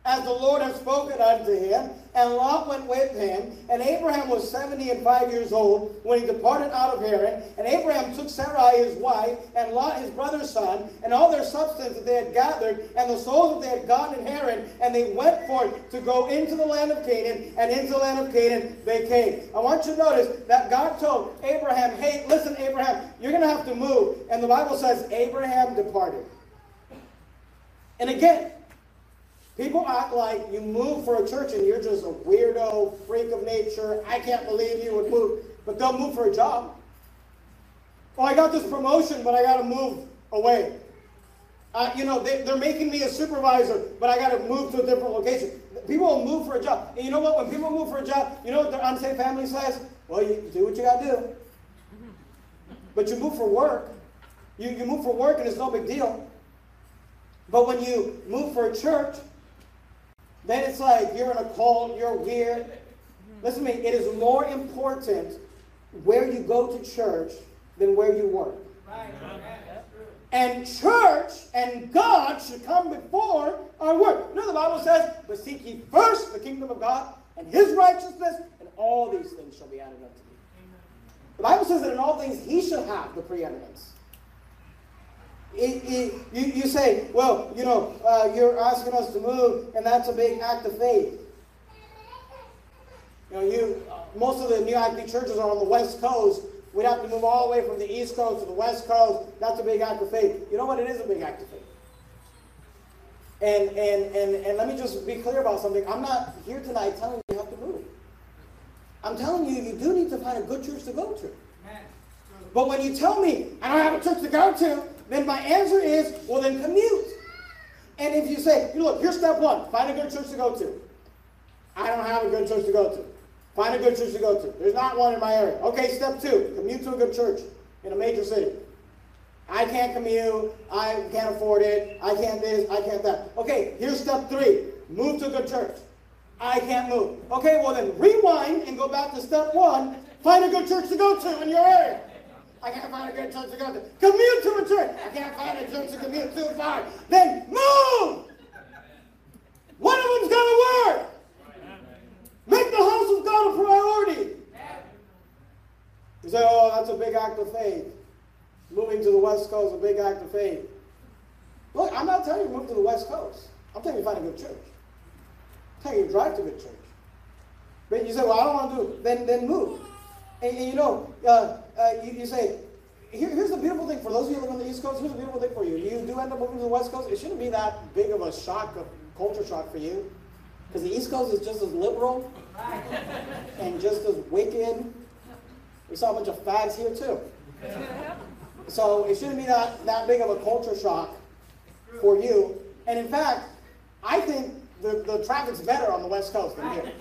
as the Lord had spoken unto him. And Lot went with him. And Abraham was seventy and five years old when he departed out of Haran. And Abraham took Sarai his wife, and Lot his brother's son, and all their substance that they had gathered, and the souls that they had gotten in Haran, and they went forth to go into the land of Canaan, and into the land of Canaan they came. I want you to notice that God told Abraham, hey, listen, Abraham, you're going to have to move. And the Bible says Abraham departed. And again, people act like you move for a church and you're just a weirdo, freak of nature. I can't believe you would move. But they'll move for a job. Oh, I got this promotion, but I got to move away. Uh, you know, they, they're making me a supervisor, but I got to move to a different location. People will move for a job. And you know what? When people move for a job, you know what their unsaved family says? Well, you do what you got to do. But you move for work. You, you move for work and it's no big deal. But when you move for a church, then it's like you're in a cult, you're weird. Listen to me, it is more important where you go to church than where you work. Right. And church and God should come before our work. You know the Bible says, but seek ye first the kingdom of God and his righteousness, and all these things shall be added unto you. The Bible says that in all things he should have the preeminence. It, it, you, you say, well, you know, uh, you're asking us to move, and that's a big act of faith. You know, you uh, most of the New I P churches are on the West Coast. We'd have to move all the way from the East Coast to the West Coast. That's a big act of faith. You know what? It is a big act of faith. And and and and let me just be clear about something. I'm not here tonight telling you you have to move. I'm telling you, you do need to find a good church to go to. But when you tell me I don't have a church to go to, then my answer is, well, then commute. And if you say, you look, here's step one, find a good church to go to. I don't have a good church to go to. Find a good church to go to. There's not one in my area. Okay, step two, commute to a good church in a major city. I can't commute. I can't afford it. I can't this. I can't that. Okay, here's step three, move to a good church. I can't move. Okay, well then rewind and go back to step one, find a good church to go to in your area. I can't find a good church to go to. Commute to a church. I can't find a church to commute too far. Then move! One of them's got to work. Make the house of God a priority. You say, oh, that's a big act of faith. Moving to the West Coast is a big act of faith. Look, I'm not telling you to move to the West Coast. I'm telling you to find a good church. I'm telling you to drive to a good church. But you say, well, I don't want to do it. Then, then move. And, and you know, uh, uh, you, you say, Here, here's the beautiful thing. For those of you who live on the East Coast, here's the beautiful thing for you. You do end up moving to the West Coast. It shouldn't be that big of a shock, a culture shock for you. Because the East Coast is just as liberal and just as wicked. We saw a bunch of fags here too. So it shouldn't be that, that big of a culture shock for you. And in fact, I think the, the traffic's better on the West Coast than here.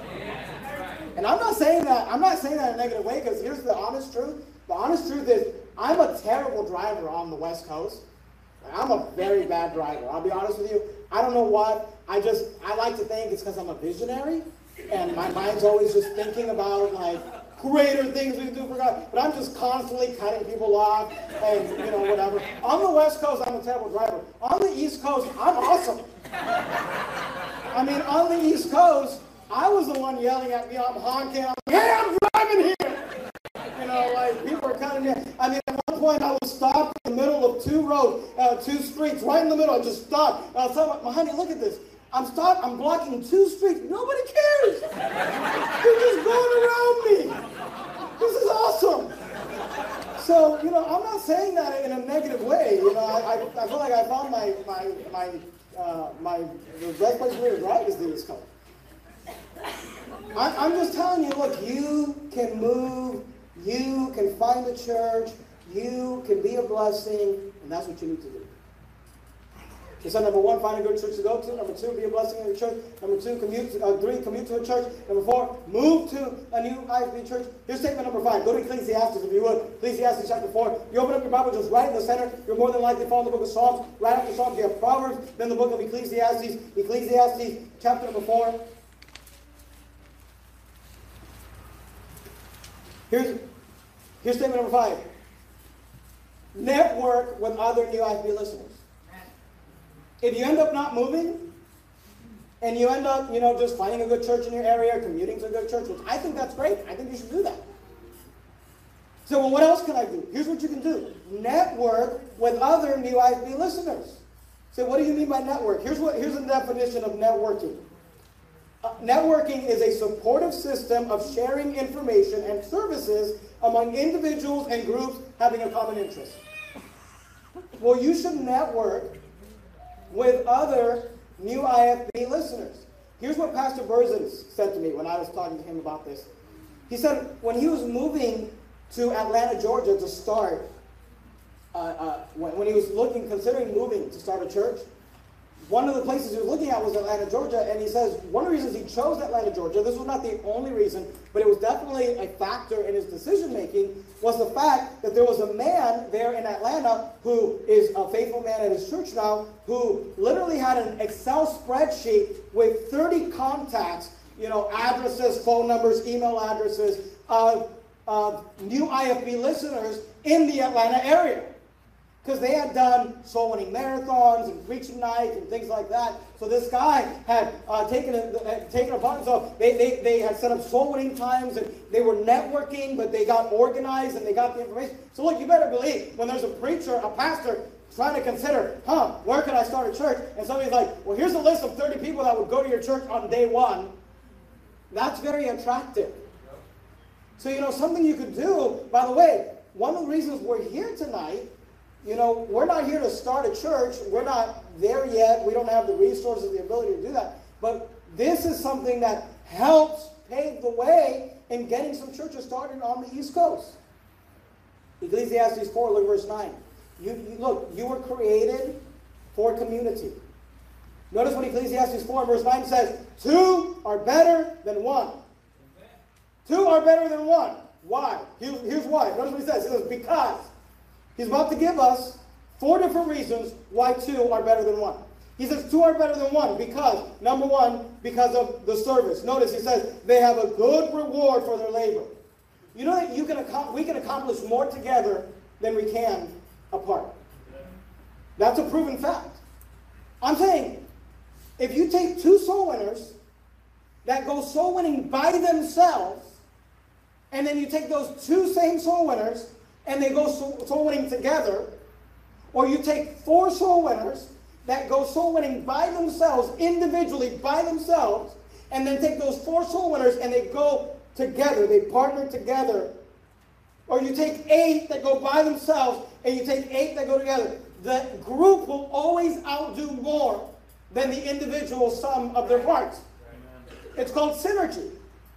And I'm not saying that, I'm not saying that in a negative way, because here's the honest truth. The honest truth is, I'm a terrible driver on the West Coast. I'm a very bad driver. I'll be honest with you. I don't know what. I just, I like to think it's because I'm a visionary. And my mind's always just thinking about, like, greater things we can do for God. But I'm just constantly cutting people off and, you know, whatever. On the West Coast, I'm a terrible driver. On the East Coast, I'm awesome. I mean, on the East Coast, I was the one yelling at me. I'm honking. I'm like, hey, I'm driving here. You know, like, people are cutting me. I mean, at one point, I was stopped in the middle of two roads, uh, two streets, right in the middle. I just stopped. And I was telling my honey, look at this. I'm stopped. I'm blocking two streets. Nobody cares. They're just going around me. This is awesome. So, you know, I'm not saying that in a negative way. You know, I, I, I feel like I found my, my, my, uh, my, the best place for me to drive is the East Coast. I, I'm just telling you, look, you can move, you can find a church, you can be a blessing, and that's what you need to do. So number one, find a good church to go to. Number two, be a blessing in your church. Number two, commute. To, uh, three, commute to a church. Number four, move to a new I F B church. Here's statement number five. Go to Ecclesiastes if you would. Ecclesiastes chapter four. You open up your Bible just right in the center. You're more than likely following the book of Psalms. Right after Psalms, you have Proverbs. Then the book of Ecclesiastes. Ecclesiastes chapter number four. Here's, here's statement number five. Network with other new I F B listeners. If you end up not moving, and you end up, you know, just finding a good church in your area, commuting to a good church, which I think that's great. I think you should do that. So, well, what else can I do? Here's what you can do. Network with other New I F B listeners. So what do you mean by network? Here's, what, here's the definition of networking. Uh, networking is a supportive system of sharing information and services among individuals and groups having a common interest. Well, you should network with other New I F B listeners. Here's what Pastor Berzin said to me when I was talking to him about this. He said when he was moving to Atlanta, Georgia to start, uh, uh, when, when he was looking, considering moving to start a church, one of the places he was looking at was Atlanta, Georgia, and he says one of the reasons he chose Atlanta, Georgia, this was not the only reason, but it was definitely a factor in his decision-making, was the fact that there was a man there in Atlanta who is a faithful man at his church now, who literally had an Excel spreadsheet with thirty contacts, you know, addresses, phone numbers, email addresses of, of New I F B listeners in the Atlanta area. Because they had done soul-winning marathons and preaching nights and things like that. So this guy had uh, taken a, had taken a bunch. So they, they, they had set up soul-winning times, and they were networking, but they got organized and they got the information. So look, you better believe when there's a preacher, a pastor, trying to consider, huh, where can I start a church? And somebody's like, well, here's a list of thirty people that would go to your church on day one. That's very attractive. So, you know, something you could do, by the way, one of the reasons we're here tonight, you know, we're not here to start a church. We're not there yet. We don't have the resources, the ability to do that. But this is something that helps pave the way in getting some churches started on the East Coast. Ecclesiastes four, look at verse nine. You, you, look, you were created for community. Notice what Ecclesiastes four, verse nine says, two are better than one. Two are better than one. Why? Here's, here's why. Notice what he says. He says, because. He's about to give us four different reasons why two are better than one. He says two are better than one because, number one, because of the service. Notice he says they have a good reward for their labor. You know that you can we can accomplish more together than we can apart. That's a proven fact. I'm saying, if you take two soul winners that go soul winning by themselves, and then you take those two same soul winners and they go soul winning together, or you take four soul winners that go soul winning by themselves, individually by themselves, and then take those four soul winners and they go together, they partner together, or you take eight that go by themselves and you take eight that go together, the group will always outdo more than the individual sum of their parts. It's called synergy.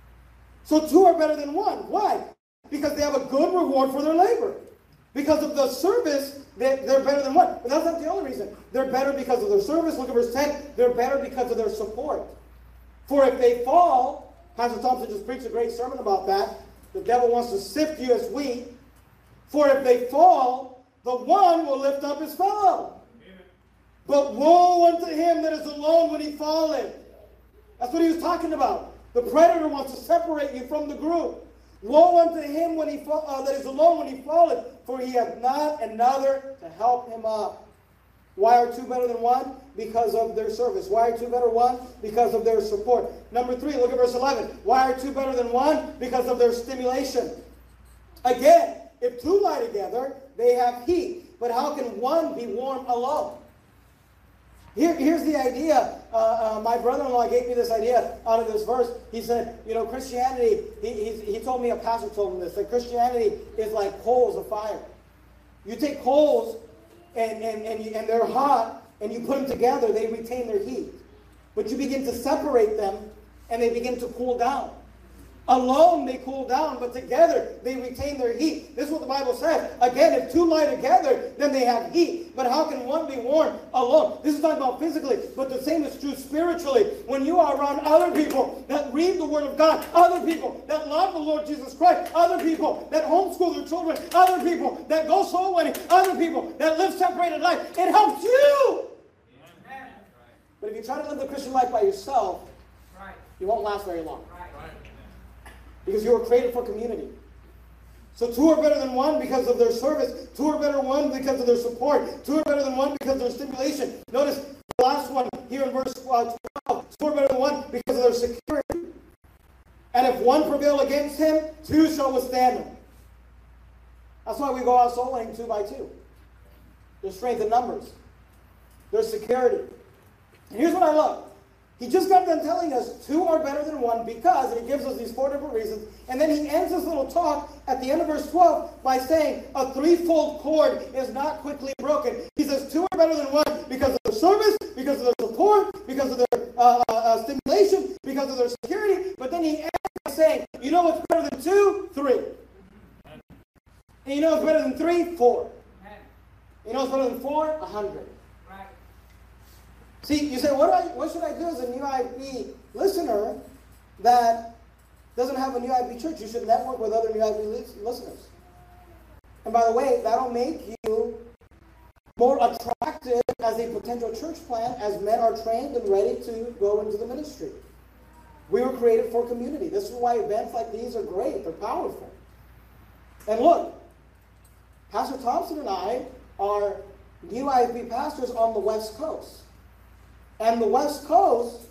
So two are better than one. Why? Because they have a good reward for their labor. Because of the service, they're better than one. But that's not the only reason. They're better because of their service. Look at verse ten. They're better because of their support. For if they fall, Pastor Thompson just preached a great sermon about that. The devil wants to sift you as wheat. For if they fall, the one will lift up his fellow. But woe unto him that is alone when he falleth. That's what he was talking about. The predator wants to separate you from the group. Woe unto him when he fall, uh, that is alone when he falleth, for he hath not another to help him up. Why are two better than one? Because of their service. Why are two better than one? Because of their support. Number three, look at verse eleven. Why are two better than one? Because of their stimulation. Again, if two lie together, they have heat. But how can one be warm alone? Here, here's the idea. Uh, uh, my brother-in-law gave me this idea out of this verse. He said, you know, Christianity, he, he, he told me, a pastor told him this, that Christianity is like coals of fire. You take coals, and, and, and, you, and they're hot, and you put them together, they retain their heat. But you begin to separate them, and they begin to cool down. Alone they cool down, but together they retain their heat. This is what the Bible says. Again, if two lie together, then they have heat. But how can one be warm alone? This is talking about physically, but the same is true spiritually. When you are around other people that read the Word of God, other people that love the Lord Jesus Christ, other people that homeschool their children, other people that go soul winning, other people that live separated life, it helps you. Amen. But if you try to live the Christian life by yourself, right, you won't last very long. Right. Because you were created for community. So two are better than one because of their service. Two are better than one because of their support. Two are better than one because of their stimulation. Notice the last one here in verse twelve. Two are better than one because of their security. And if one prevail against him, two shall withstand him. That's why we go out soul winning two by two. There's strength in numbers. There's security. And here's what I love. He just got done telling us two are better than one because, and he gives us these four different reasons, and then he ends this little talk at the end of verse twelve by saying a threefold cord is not quickly broken. He says two are better than one because of their service, because of their support, because of their uh, uh, stimulation, because of their security, but then he ends by saying, you know what's better than two? Three. And you know what's better than three? Four. You know what's better than four? A hundred. See, you say, what, do I, what should I do as a New I P listener that doesn't have a New I P church? You should network with other New I P listeners. And by the way, that'll make you more attractive as a potential church plant as men are trained and ready to go into the ministry. We were created for community. This is why events like these are great. They're powerful. And look, Pastor Thompson and I are New I P pastors on the West Coast. And the West Coast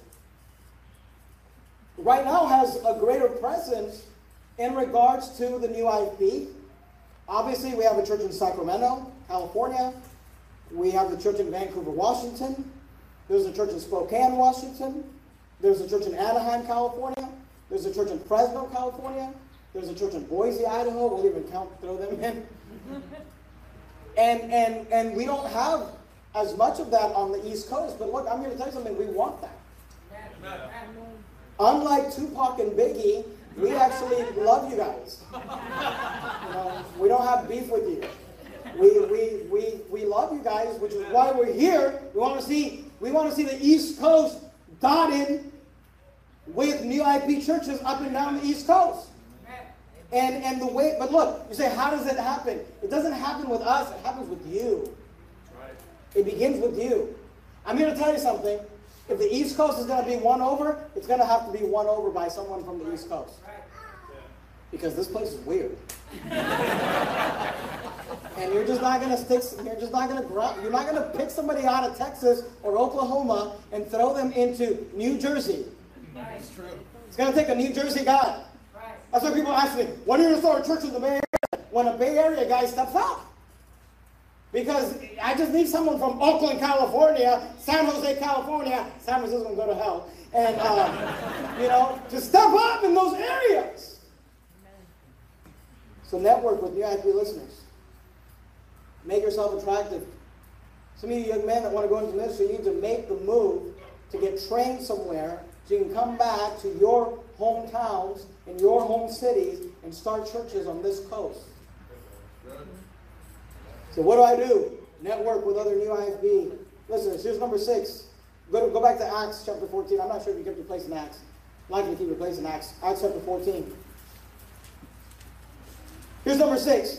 right now has a greater presence in regards to the New I P. Obviously, we have a church in Sacramento, California. We have the church in Vancouver, Washington. There's a church in Spokane, Washington. There's a church in Anaheim, California. There's a church in Fresno, California. There's a church in Boise, Idaho. We'll even count, throw them in. and, and, and we don't have as much of that on the East Coast, but look, I'm here to tell you something, we want that. Unlike Tupac and Biggie, we actually love you guys. You know, we don't have beef with you. We, we, we, we love you guys, which is why we're here. We want to see, we want to see the East Coast dotted with New I P churches up and down the East Coast. And, and the way, but look, you say, how does it happen? It doesn't happen with us, it happens with you. It begins with you. I'm here to tell you something. If the East Coast is going to be won over, it's going to have to be won over by someone from the East Coast. Because this place is weird. And you're just not going to stick, you're just not going to grab, you're not going to pick somebody out of Texas or Oklahoma and throw them into New Jersey. That's true. It's going to take a New Jersey guy. That's why people ask me, when are you going to start a church in the Bay Area? When a Bay Area guy steps up. Because I just need someone from Oakland, California, San Jose, California, San Francisco's going to go to hell, and, um, you know, to step up in those areas. So network with New I P listeners. Make yourself attractive. Some of you young men that want to go into ministry, you need to make the move to get trained somewhere so you can come back to your hometowns and your home cities and start churches on this coast. So what do I do? Network with other New I P listeners. Here's number six. Go, to, go back to Acts chapter fourteen. I'm not sure if you kept your place in Acts. I'm likely to keep your place in Acts. Acts chapter fourteen. Here's number six.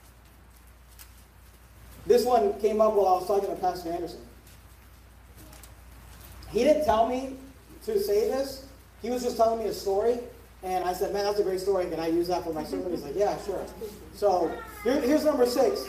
This one came up while I was talking to Pastor Anderson. He didn't tell me to say this. He was just telling me a story. And I said, man, that's a great story. Can I use that for my sermon? He's like, yeah, sure. So here, here's number six.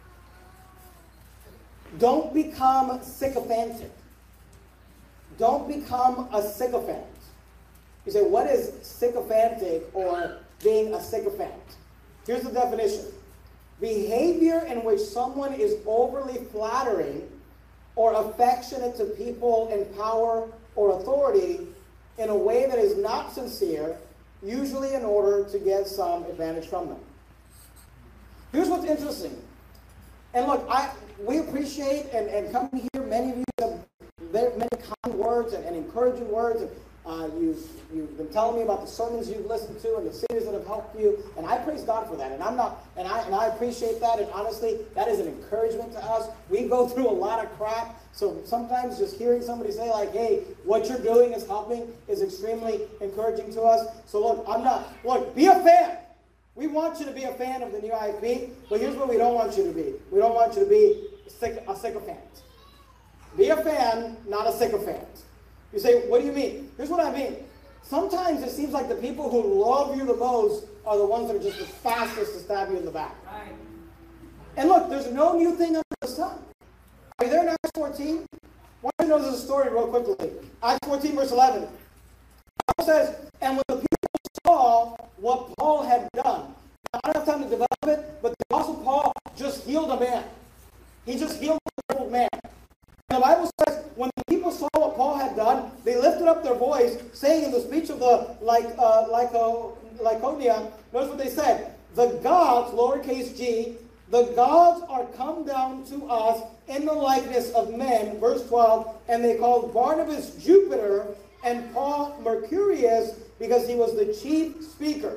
Don't become sycophantic. Don't become a sycophant. You say, what is sycophantic or being a sycophant? Here's the definition. Behavior in which someone is overly flattering or affectionate to people in power or authority in a way that is not sincere, usually in order to get some advantage from them. Here's what's interesting. And look, I we appreciate and, and come here, many of you have very many kind words and, and encouraging words. And, uh, you've, you've been telling me about the sermons you've listened to and the series that have helped you. And I praise God for that. And I'm not, and I and I appreciate that. And honestly, that is an encouragement to us. We go through a lot of crap. So sometimes just hearing somebody say like, hey, what you're doing is helping is extremely encouraging to us. So look, I'm not, look, be a fan. We want you to be a fan of the New I P, but here's what we don't want you to be. We don't want you to be a sycophant. Be a fan, not a sycophant. You say, what do you mean? Here's what I mean. Sometimes it seems like the people who love you the most are the ones that are just the fastest to stab you in the back. Right. And look, there's no new thing under the sun. Are you there in Acts fourteen? want you to know this story real quickly. Acts fourteen, verse eleven. Paul says, and when the people saw what Paul had done, now, I don't have time to develop it, but the Apostle Paul just healed a man. He just healed a crippled man. And the Bible says, when the people saw what Paul had done, they lifted up their voice, saying in the speech of the like, uh, Lyco, Lycaonia, notice what they said, the gods, lowercase g, the gods are come down to us in the likeness of men, verse twelve, and they called Barnabas Jupiter and Paul Mercurius because he was the chief speaker.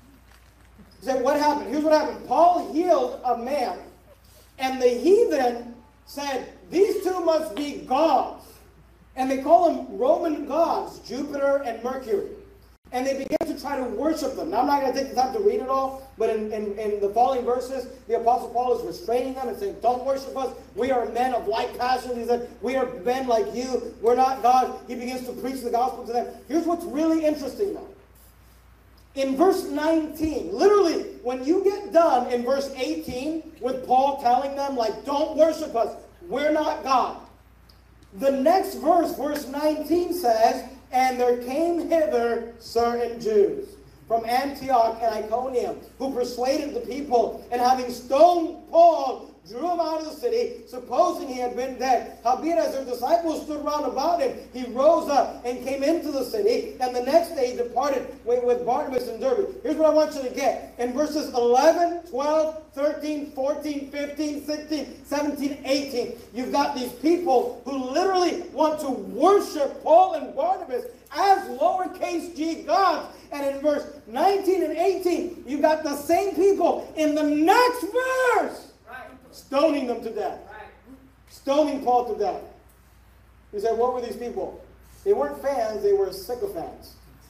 He said, what happened? Here's what happened. Paul healed a man, and the heathen said, these two must be gods. And they call them Roman gods, Jupiter and Mercury. And they began to try to worship them. Now, I'm not going to take the time to read it all, but in, in, in the following verses, the Apostle Paul is restraining them and saying, don't worship us. We are men of like passion. He said, we are men like you. We're not God. He begins to preach the gospel to them. Here's what's really interesting, though. In verse nineteen, literally, when you get done in verse eighteen with Paul telling them, like, don't worship us. We're not God. The next verse, verse nineteen says, and there came hither certain Jews from Antioch and Iconium, who persuaded the people, and having stoned Paul, drew him out of the city, supposing he had been dead. Howbeit, as their disciples stood round about him, he rose up and came into the city, and the next day he departed with, with Barnabas and Derbe. Here's what I want you to get. In verses eleven, twelve, thirteen, fourteen, fifteen, sixteen, seventeen, eighteen, you've got these people who literally want to worship Paul and Barnabas as lowercase g gods. And in verse nineteen and eighteen, you've got the same people in the next verse stoning them to death. Stoning Paul to death. You say, what were these people? They weren't fans, they were sycophants.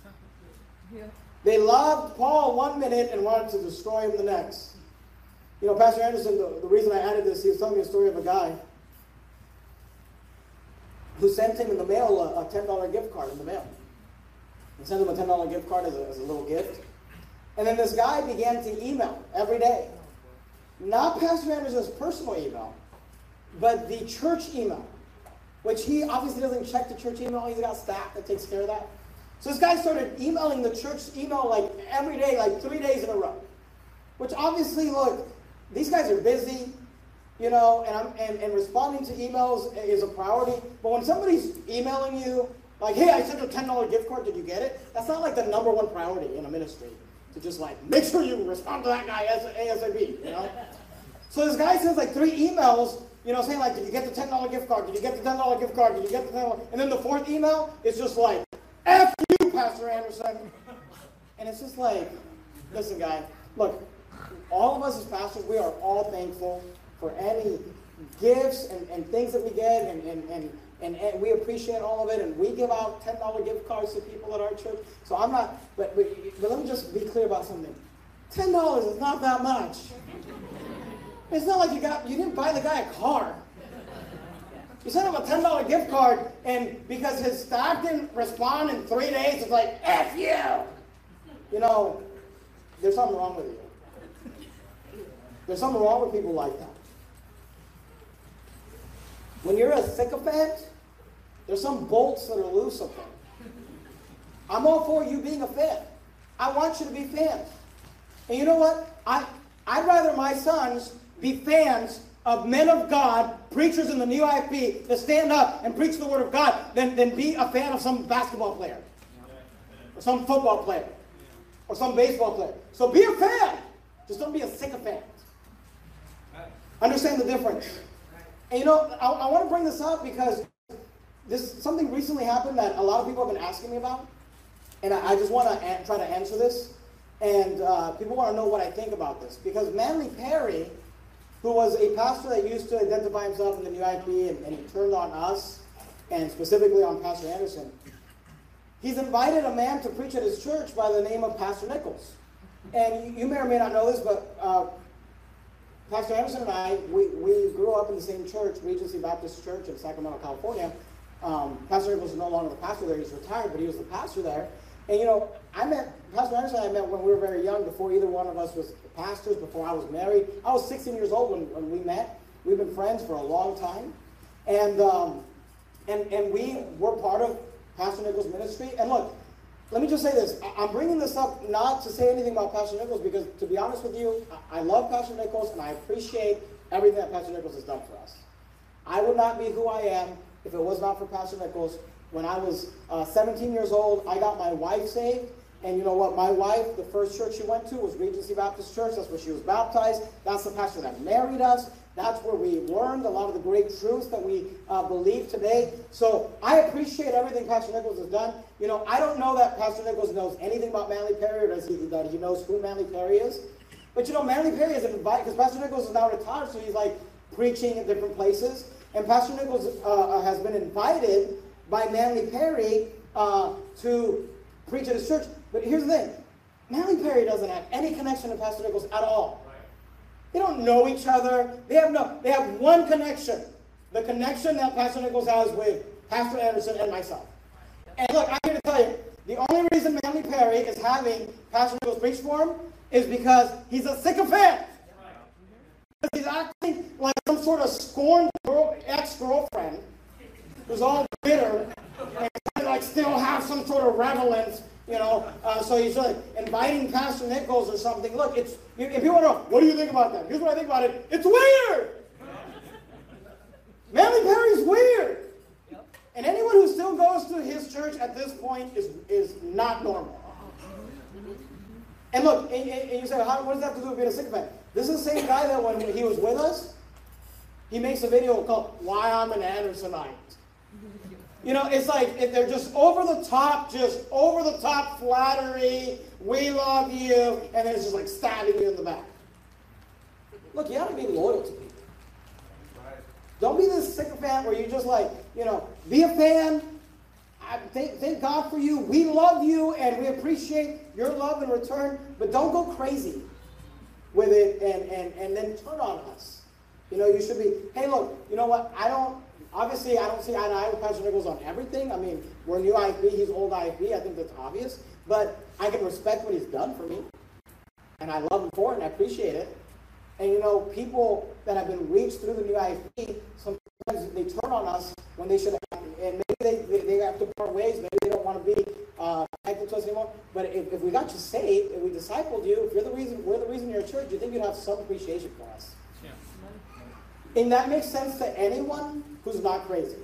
They loved Paul one minute and wanted to destroy him the next. You know, Pastor Anderson, the, the reason I added this, he was telling me a story of a guy who sent him in the mail a, a ten dollar gift card in the mail. He sent him a ten dollar gift card as a, as a little gift. And then this guy began to email every day. Not Pastor Anderson's personal email, but the church email, which he obviously doesn't check the church email. He's got staff that takes care of that. So this guy started emailing the church email like every day, like three days in a row. Which obviously, look, these guys are busy, you know, and, I'm, and, and responding to emails is a priority. But when somebody's emailing you, like, hey, I sent you a ten dollar gift card, did you get it? That's not like the number one priority in a ministry. To just like, make sure you respond to that guy ASAP, you know? So this guy sends like three emails, you know, saying like, did you get the ten dollar gift card? Did you get the ten dollar gift card? Did you get the ten dollar? And then the fourth email is just like, F you, Pastor Anderson. And it's just like, listen, guy, look, all of us as pastors, we are all thankful for any gifts and, and things that we get, and, and, and And, and we appreciate all of it, and we give out ten dollar gift cards to people at our church. So I'm not, but, but, but let me just be clear about something. ten dollars is not that much. It's not like you got, you didn't buy the guy a car. You sent him a ten dollar gift card, and because his staff didn't respond in three days, it's like, F you! You know, there's something wrong with you. There's something wrong with people like that. When you're a sycophant, there's some bolts that are loose up there. I'm all for you being a fan. I want you to be fans. And you know what? I, I'd rather my sons be fans of men of God, preachers in the new I P, that stand up and preach the Word of God, than, than be a fan of some basketball player, or some football player, or some baseball player. So be a fan. Just don't be a sycophant. Understand the difference. And you know, I, I want to bring this up because this something recently happened that a lot of people have been asking me about, and I, I just want to a- try to answer this. And uh, people want to know what I think about this, because Manly Perry, who was a pastor that used to identify himself in the new I P, and, and he turned on us, and specifically on Pastor Anderson, he's invited a man to preach at his church by the name of Pastor Nichols. And you, you may or may not know this, but uh, Pastor Anderson and I, we, we grew up in the same church, Regency Baptist Church in Sacramento, California. Um, Pastor Nichols is no longer the pastor there. He's retired, but he was the pastor there. And, you know, I met, Pastor Anderson and I met when we were very young, before either one of us was pastors, before I was married. I was sixteen years old when, when we met. We've been friends for a long time. And um, and, and we were part of Pastor Nichols' ministry. And look, let me just say this. I'm bringing this up not to say anything about Pastor Nichols, because to be honest with you, I love Pastor Nichols and I appreciate everything that Pastor Nichols has done for us. I would not be who I am if it was not for Pastor Nichols. When I was uh, seventeen years old, I got my wife saved. And you know what? My wife, the first church she went to was Regency Baptist Church. That's where she was baptized. That's the pastor that married us. That's where we learned a lot of the great truths that we uh, believe today. So I appreciate everything Pastor Nichols has done. You know, I don't know that Pastor Nichols knows anything about Manly Perry, or does he, that he knows who Manly Perry is. But you know, Manly Perry is invited, because Pastor Nichols is now retired, so he's like preaching in different places. And Pastor Nichols uh, has been invited by Manly Perry uh, to preach at his church. But here's the thing. Manly Perry doesn't have any connection to Pastor Nichols at all. They don't know each other. They have no. They have one connection. The connection that Pastor Nichols has with Pastor Anderson and myself. And look, I'm here to tell you, the only reason Manly Perry is having Pastor Nichols preach for him is because he's a sycophant. He's acting like some sort of scorned girl, ex-girlfriend who's all bitter and like still have some sort of relevance. You know, uh, so he's like inviting Pastor Nichols or something. Look, it's if you want to know, what do you think about that? Here's what I think about it. It's weird. Manly Perry's weird. And anyone who still goes to his church at this point is, is not normal. And look, and, and you say, how, what does that have to do with being a sycophant? This is the same guy that when he was with us, he makes a video called Why I'm an Andersonite. You know, it's like if they're just over the top, just over the top flattery, we love you, and then it's just like stabbing you in the back. Look, you got to be loyal to people. Don't be this sycophant where you just like, you know, be a fan. I thank, thank God for you. We love you, and we appreciate your love in return, but don't go crazy with it and, and, and then turn on us. You know, you should be, hey, look, you know what, I don't, Obviously, I don't see eye to eye with Pastor Nichols on everything. I mean, we're new I F B, he's old I F B. I think that's obvious. But I can respect what he's done for me. And I love him for it, and I appreciate it. And, you know, people that have been reached through the new I F B, sometimes they turn on us when they should have. And maybe they, they, they have to part ways. Maybe they don't want to be uh, connected to us anymore. But if, if we got you saved, if we discipled you, if you're the reason, we're the reason you're at church, you think you'd have some appreciation for us. And that makes sense to anyone who's not crazy.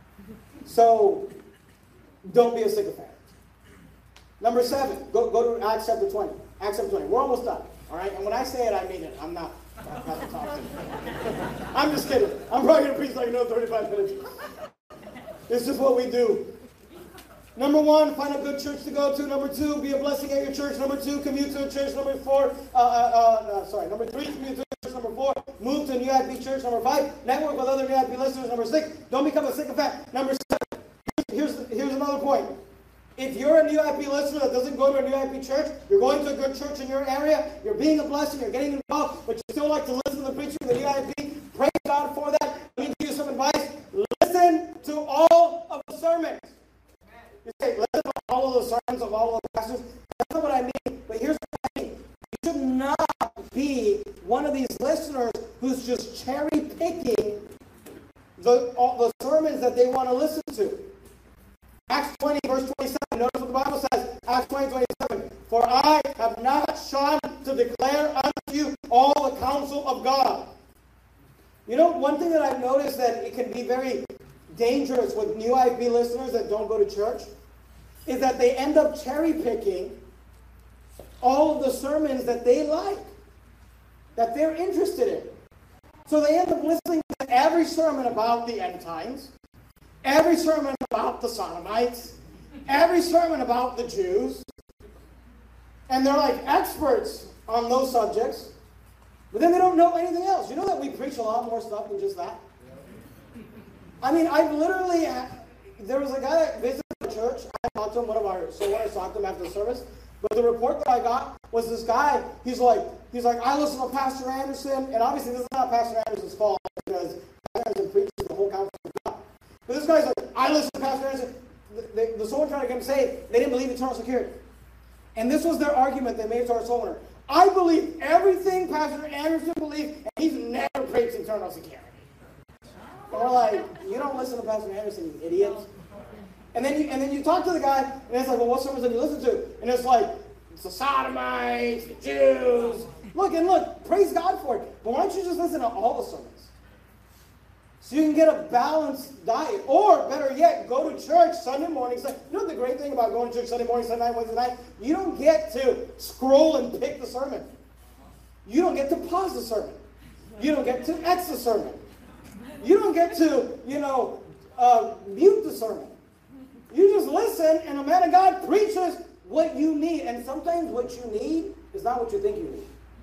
So, don't be a sycophant. Number seven, go, go to Acts chapter twenty. Acts chapter twenty. We're almost done. All right? And when I say it, I mean it. I'm not. I'm, not talking. I'm just kidding. I'm probably going to preach like another thirty-five minutes. It's just what we do. Number one, find a good church to go to. Number two, be a blessing at your church. Number two, commute to a church. Number four, uh, uh, uh, sorry. Number three, commute to a church. Number four, move to a new I F B church. Number five, network with other new I F B listeners. Number six, don't become a sycophant. Number seven, here's, here's another point. If you're a new I F B listener that doesn't go to a new I F B church, you're going to a good church in your area, you're being a blessing, you're getting involved, but you still like to listen to the preaching of the new I F B, praise God for that. Let me give you some advice. Listen to all of the sermons. You say, listen to all of the sermons of all of the pastors. That's not what I mean, but here's what I mean. You should not be one of these listeners who's just cherry picking the, all the sermons that they want to listen to. Acts twenty, verse twenty-seven. Notice what the Bible says. Acts twenty, twenty-seven. For I have not shone to declare unto you all the counsel of God. You know, one thing that I've noticed that it can be very dangerous with new I F B listeners that don't go to church is that they end up cherry picking all of the sermons that they like, that they're interested in. So they end up listening to every sermon about the end times, every sermon about the Sodomites, every sermon about the Jews, and they're like experts on those subjects, but then they don't know anything else. You know that we preach a lot more stuff than just that? I mean, I've literally, there was a guy that visited our church. I talked to him, one of our so I talked to him after the service. But the report that I got was this guy, he's like, he's like, I listen to Pastor Anderson, and obviously this is not Pastor Anderson's fault because Pastor Anderson preaches the whole counsel of God. But this guy's like, I listen to Pastor Anderson. The, the, the soul trying to get him saved, they didn't believe eternal security. And this was their argument they made to our soul winner. I believe everything Pastor Anderson believed, and he's never preached eternal security. And we're like, you don't listen to Pastor Anderson, you idiots. And then you and then you talk to the guy, and it's like, well, what sermons did you listen to? And it's like, it's the Sodomites, the Jews. Look, and look, praise God for it. But why don't you just listen to all the sermons? So you can get a balanced diet. Or, better yet, go to church Sunday morning. You know the great thing about going to church Sunday morning, Sunday night, Wednesday night? You don't get to scroll and pick the sermon. You don't get to pause the sermon. You don't get to X the sermon. You don't get to, you know, uh, mute the sermon. You just listen, and the man of God preaches what you need. And sometimes what you need is not what you think you need.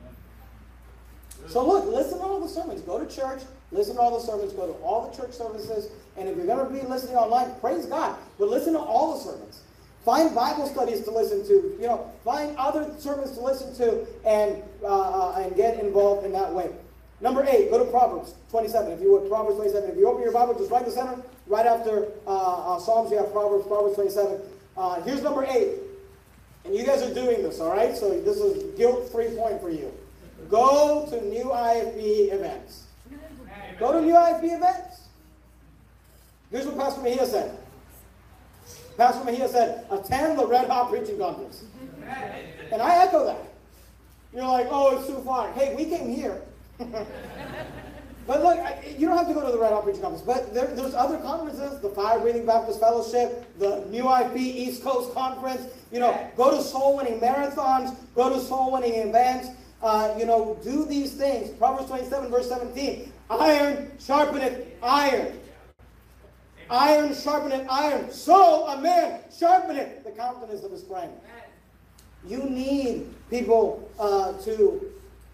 So look, listen to all the sermons. Go to church, listen to all the sermons, go to all the church services. And if you're going to be listening online, praise God. But listen to all the sermons. Find Bible studies to listen to. You know, find other sermons to listen to and, uh, and get involved in that way. Number eight, go to Proverbs twenty-seven. If you would, Proverbs twenty-seven. If you open your Bible, just right in the center, right after uh, uh, Psalms, you have Proverbs, Proverbs twenty-seven. Uh, here's number eight. And you guys are doing this, all right? So this is guilt-free point for you. Go to new I F B events. Go to new I F B events. Here's what Pastor Mejia said. Pastor Mejia said, attend the Red Hot Preaching Conference. And I echo that. You're like, oh, it's too far. Hey, we came here. But look, you don't have to go to the Red Hot Preaching Conference. But there, there's other conferences, the Fire Breathing Baptist Fellowship, the New I F B East Coast Conference. You know, go to soul-winning marathons, go to soul-winning events. Uh, you know, do these things. Proverbs twenty-seven, verse seventeen. Iron sharpeneth iron. Iron sharpeneth iron. So a man sharpeneth the countenance of his friend. You need people uh, to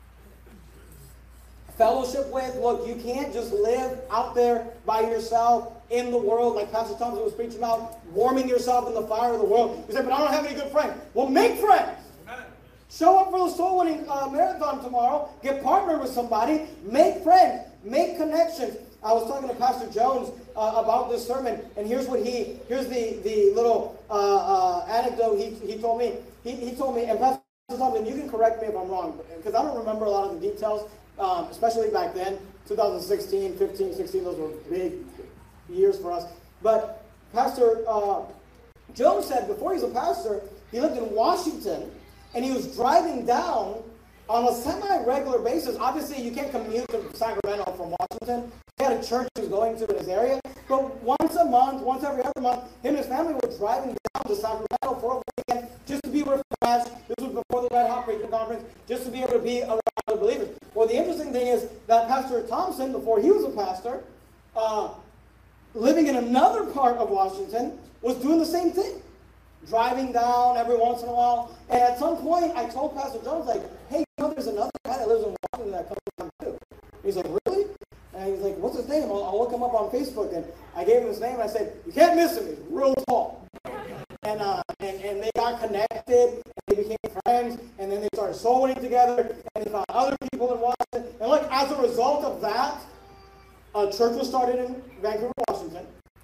fellowship with. Look, you can't just live out there by yourself in the world, like Pastor Thompson was preaching about, warming yourself in the fire of the world. You say, but I don't have any good friends. Well, make friends. Show up for the soul-winning uh, marathon tomorrow. Get partnered with somebody. Make friends. Make connections. I was talking to Pastor Jones uh, about this sermon, and here's what he, here's the, the little uh, uh, anecdote he, he told me. He, he told me, and Pastor Thompson, you can correct me if I'm wrong, because I don't remember a lot of the details, um, especially back then, two thousand sixteen, fifteen, sixteen, those were big years for us. But Pastor uh, Jones said before he was a pastor, he lived in Washington, and he was driving down on a semi-regular basis. Obviously, you can't commute to Sacramento from Washington. He had a church he was going to in his area. But once a month, once every other month, him and his family were driving down to Sacramento for a weekend just to be refreshed. This was before the Red Hot Preaching Conference, just to be able to be around other believers. Well, the interesting thing is that Pastor Thompson, before he was a pastor, uh, living in another part of Washington, was doing the same thing. Driving down every once in a while. And at some point, I told Pastor Jones, like, hey, you know, there's another guy that lives in Washington that comes down too. He's like, really? And he's like, what's his name? I'll, I'll look him up on Facebook. And I gave him his name, and I said, you can't miss him. He's real tall. And, uh, and, and they got connected, and they became friends, and then they started soul winning together, and they found other people in Washington. And look, as a result of that, a church was started in Vancouver, Washington.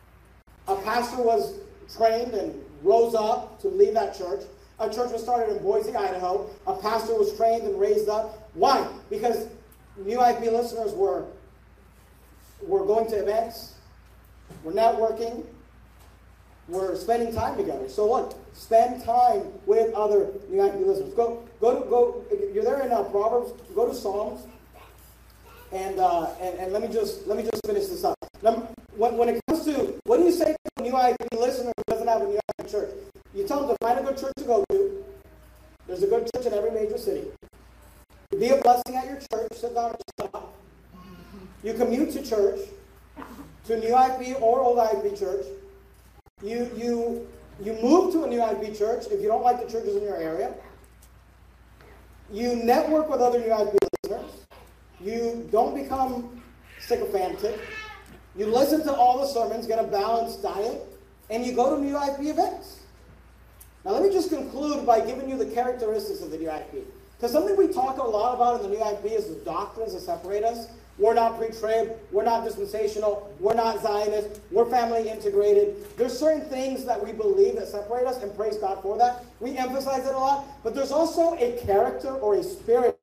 A pastor was trained and rose up to lead that church. A church was started in Boise, Idaho. A pastor was trained and raised up. Why? Because New I F B listeners were, were going to events, were networking, were spending time together. So look, spend time with other New I F B listeners. Go, go to, go. You're there in uh, Proverbs. Go to Psalms, and, uh, and and let me just let me just finish this up. Number, when when it comes to what do you say to a New I F B listener who doesn't have a New I F B church? You tell them to find a good church to go to. There's a good church in every major city. Be a blessing at your church. Sit down and stop. You commute to church, to New I F B or Old I F B church. You you you move to a New I F B church if you don't like the churches in your area. You network with other New I F B listeners. You don't become sycophantic. You listen to all the sermons, get a balanced diet, and you go to New I F B events. Now let me just conclude by giving you the characteristics of the New I F B. Because something we talk a lot about in the New I F B is the doctrines that separate us. We're not pre-trib, we're not dispensational, we're not Zionist, we're family integrated. There's certain things that we believe that separate us, and praise God for that. We emphasize it a lot, but there's also a character or a spirit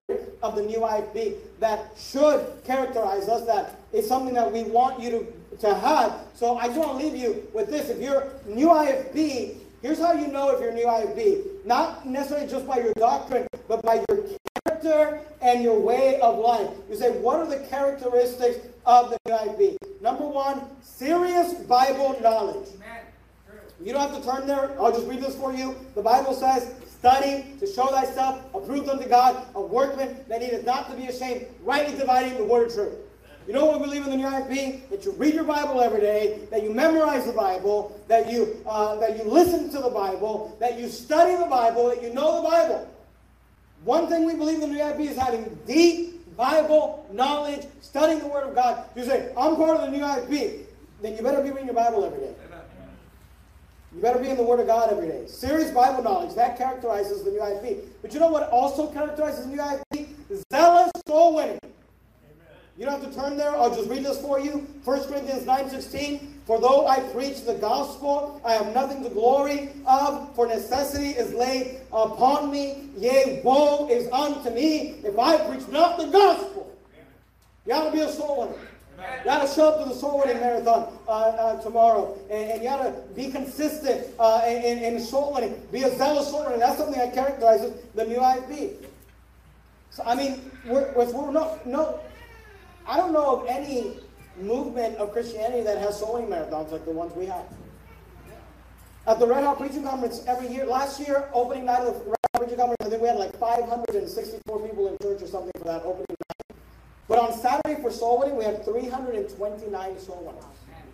of the new I F B that should characterize us, that is something that we want you to, to have. So I just want to leave you with this. If you're new I F B, here's how you know if you're new I F B. Not necessarily just by your doctrine, but by your character and your way of life. You say, what are the characteristics of the new I F B? Number one, serious Bible knowledge. You don't have to turn there. I'll just read this for you. The Bible says, study to show thyself approved unto God, a workman that needeth not to be ashamed, rightly dividing the word of truth. You know what we believe in the new I F B? That you read your Bible every day, that you memorize the Bible, that you uh, that you listen to the Bible, that you study the Bible, that you know the Bible. One thing we believe in the new I F B is having deep Bible knowledge, studying the Word of God. You say, I'm part of the new I F B. Then you better be reading your Bible every day. You better be in the Word of God every day. Serious Bible knowledge, that characterizes the new I F B. But you know what also characterizes the new I F B? Zealous soul winning. You don't have to turn there. I'll just read this for you. First Corinthians nine sixteen. For though I preach the gospel, I have nothing to glory of, for necessity is laid upon me. Yea, woe is unto me if I preach not the gospel. You ought to be a soul winner. You got to show up to the soul winning marathon uh, uh, tomorrow. And, and you got to be consistent uh, in, in soul winning. Be a zealous soul winner. That's something that characterizes the new I F B. So, I mean, we're, we're no, no, I don't know of any movement of Christianity that has soul winning marathons like the ones we have. At the Red Hot Preaching Conference every year, last year, opening night of the Red Hot Preaching Conference, I think we had like five hundred sixty-four people in church or something for that opening night. But on Saturday for soul winning, we had three hundred twenty-nine soul winners.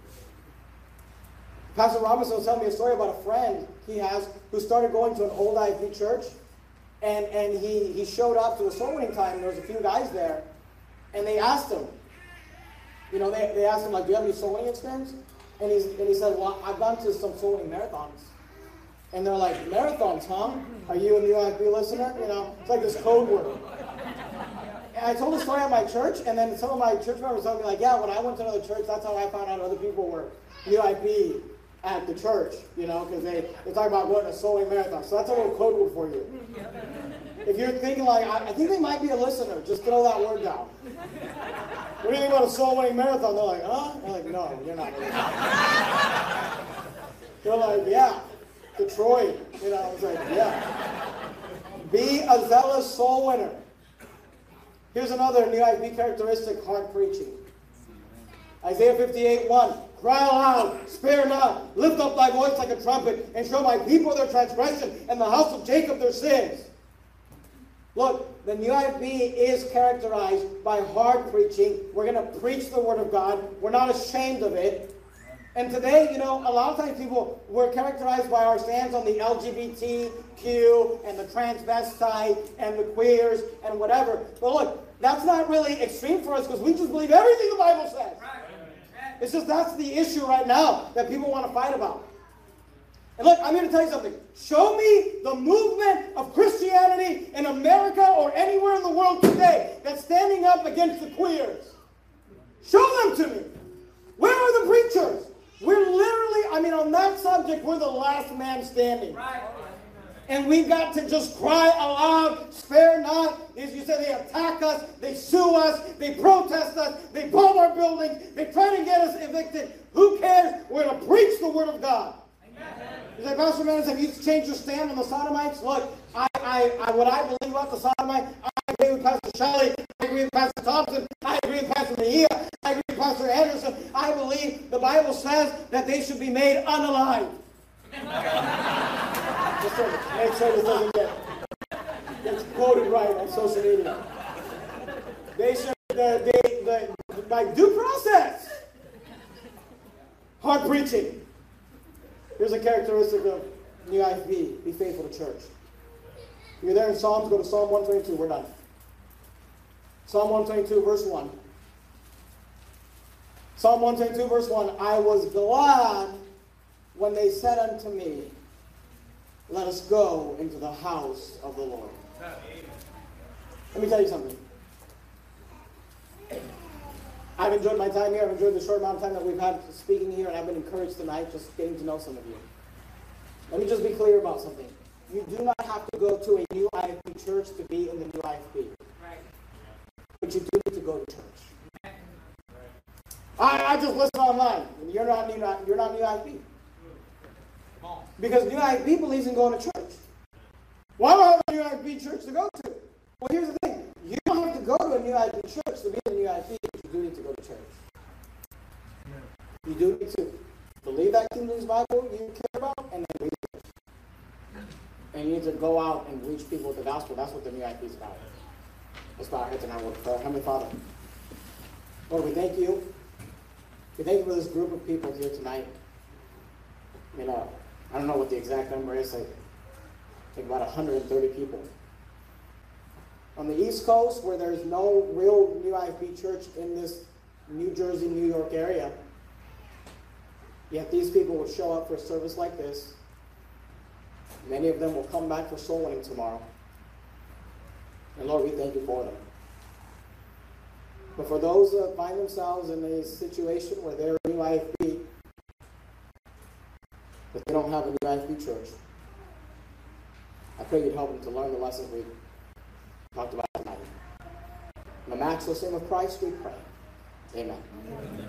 Pastor Robinson was telling me a story about a friend he has who started going to an old I F B church, and, and he, he showed up to a soul winning time, and there was a few guys there, and they asked him, you know, they, they asked him, like, do you have any soul winning experience? And, he's, and he said, well, I've gone to some soul winning marathons. And they're like, marathons, huh? Are you a new I F B listener? You know, it's like this code word. And I told the story at my church, and then some of my church members told me, like, yeah, when I went to another church, that's how I found out other people were new I F B at the church, you know, because they, they talk about going to a soul winning marathon. So that's a little code word for you. If you're thinking, like, I, I think they might be a listener, just throw that word down. What do you think about a soul winning marathon? They're like, huh? They're like, no, you're not. They're like, yeah, Detroit. You know, it's like, yeah. Be a zealous soul winner. Here's another new I F B characteristic, hard preaching. Isaiah fifty-eight one. Cry aloud, spare not, lift up thy voice like a trumpet, and show my people their transgression, and the house of Jacob their sins. Look, the new I F B is characterized by hard preaching. We're going to preach the Word of God. We're not ashamed of it. And today, you know, a lot of times people, we're characterized by our stance on the L G B T Q and the transvestite and the queers and whatever. But look, that's not really extreme for us because we just believe everything the Bible says. It's just that's the issue right now that people want to fight about. And look, I'm here to tell you something. Show me the movement of Christianity in America or anywhere in the world today that's standing up against the queers. Show them to me. Where are the preachers? We're literally, I mean, on that subject, we're the last man standing. Right. And we've got to just cry aloud, spare not. As you said, they attack us, they sue us, they protest us, they bomb our buildings, they try to get us evicted. Who cares? We're going to preach the Word of God. You say, Pastor Manis, have you changed your stand on the Sodomites? Look, I, I, I, what I believe about the Sodomites, I agree with Pastor Shelley, I agree with Pastor Thompson, I agree with Pastor Mejia, I agree with Pastor Anderson. I believe the Bible says that they should be made unalive. Just to make sure this doesn't get gets quoted right on social media. They should, the, they, the, by due process. Hard preaching. Here's a characteristic of new I F B. Be faithful to church. You're there in Psalms, go to Psalm one twenty-two. We're done. Psalm one twenty-two, verse one. Psalm one twenty-two, verse one. I was glad when they said unto me, let us go into the house of the Lord. Let me tell you something. I've enjoyed my time here. I've enjoyed the short amount of time that we've had speaking here, and I've been encouraged tonight just getting to know some of you. Let me just be clear about something. You do not have to go to a new I F B church to be in the new I F B. but you do need to go to church. I, I just listen online. You're not new, you're not New I F B. Because New I F B believes in going to church. Why do I have a New I F B church to go to? Well, here's the thing. You don't have to go to a New I F B church to be in a New I F B, but you do need to go to church. You do need to believe that King James Bible you care about, and then read it. And you need to go out and reach people with the gospel. That's what the New I F B is about. Let's bow our heads and our word of prayer. Heavenly Father, Lord, we thank you. We thank you for this group of people here tonight. You know, I don't know what the exact number is. I think about one hundred thirty people. On the East Coast, where there's no real New I F B church in this New Jersey, New York area, yet these people will show up for a service like this. Many of them will come back for soul winning tomorrow. And Lord, we thank you for them. But for those that find themselves in a situation where they're a New I F B, but they don't have a New I F B church, I pray you'd help them to learn the lessons we talked about tonight. In the matchless name of Christ, we pray. Amen. Amen.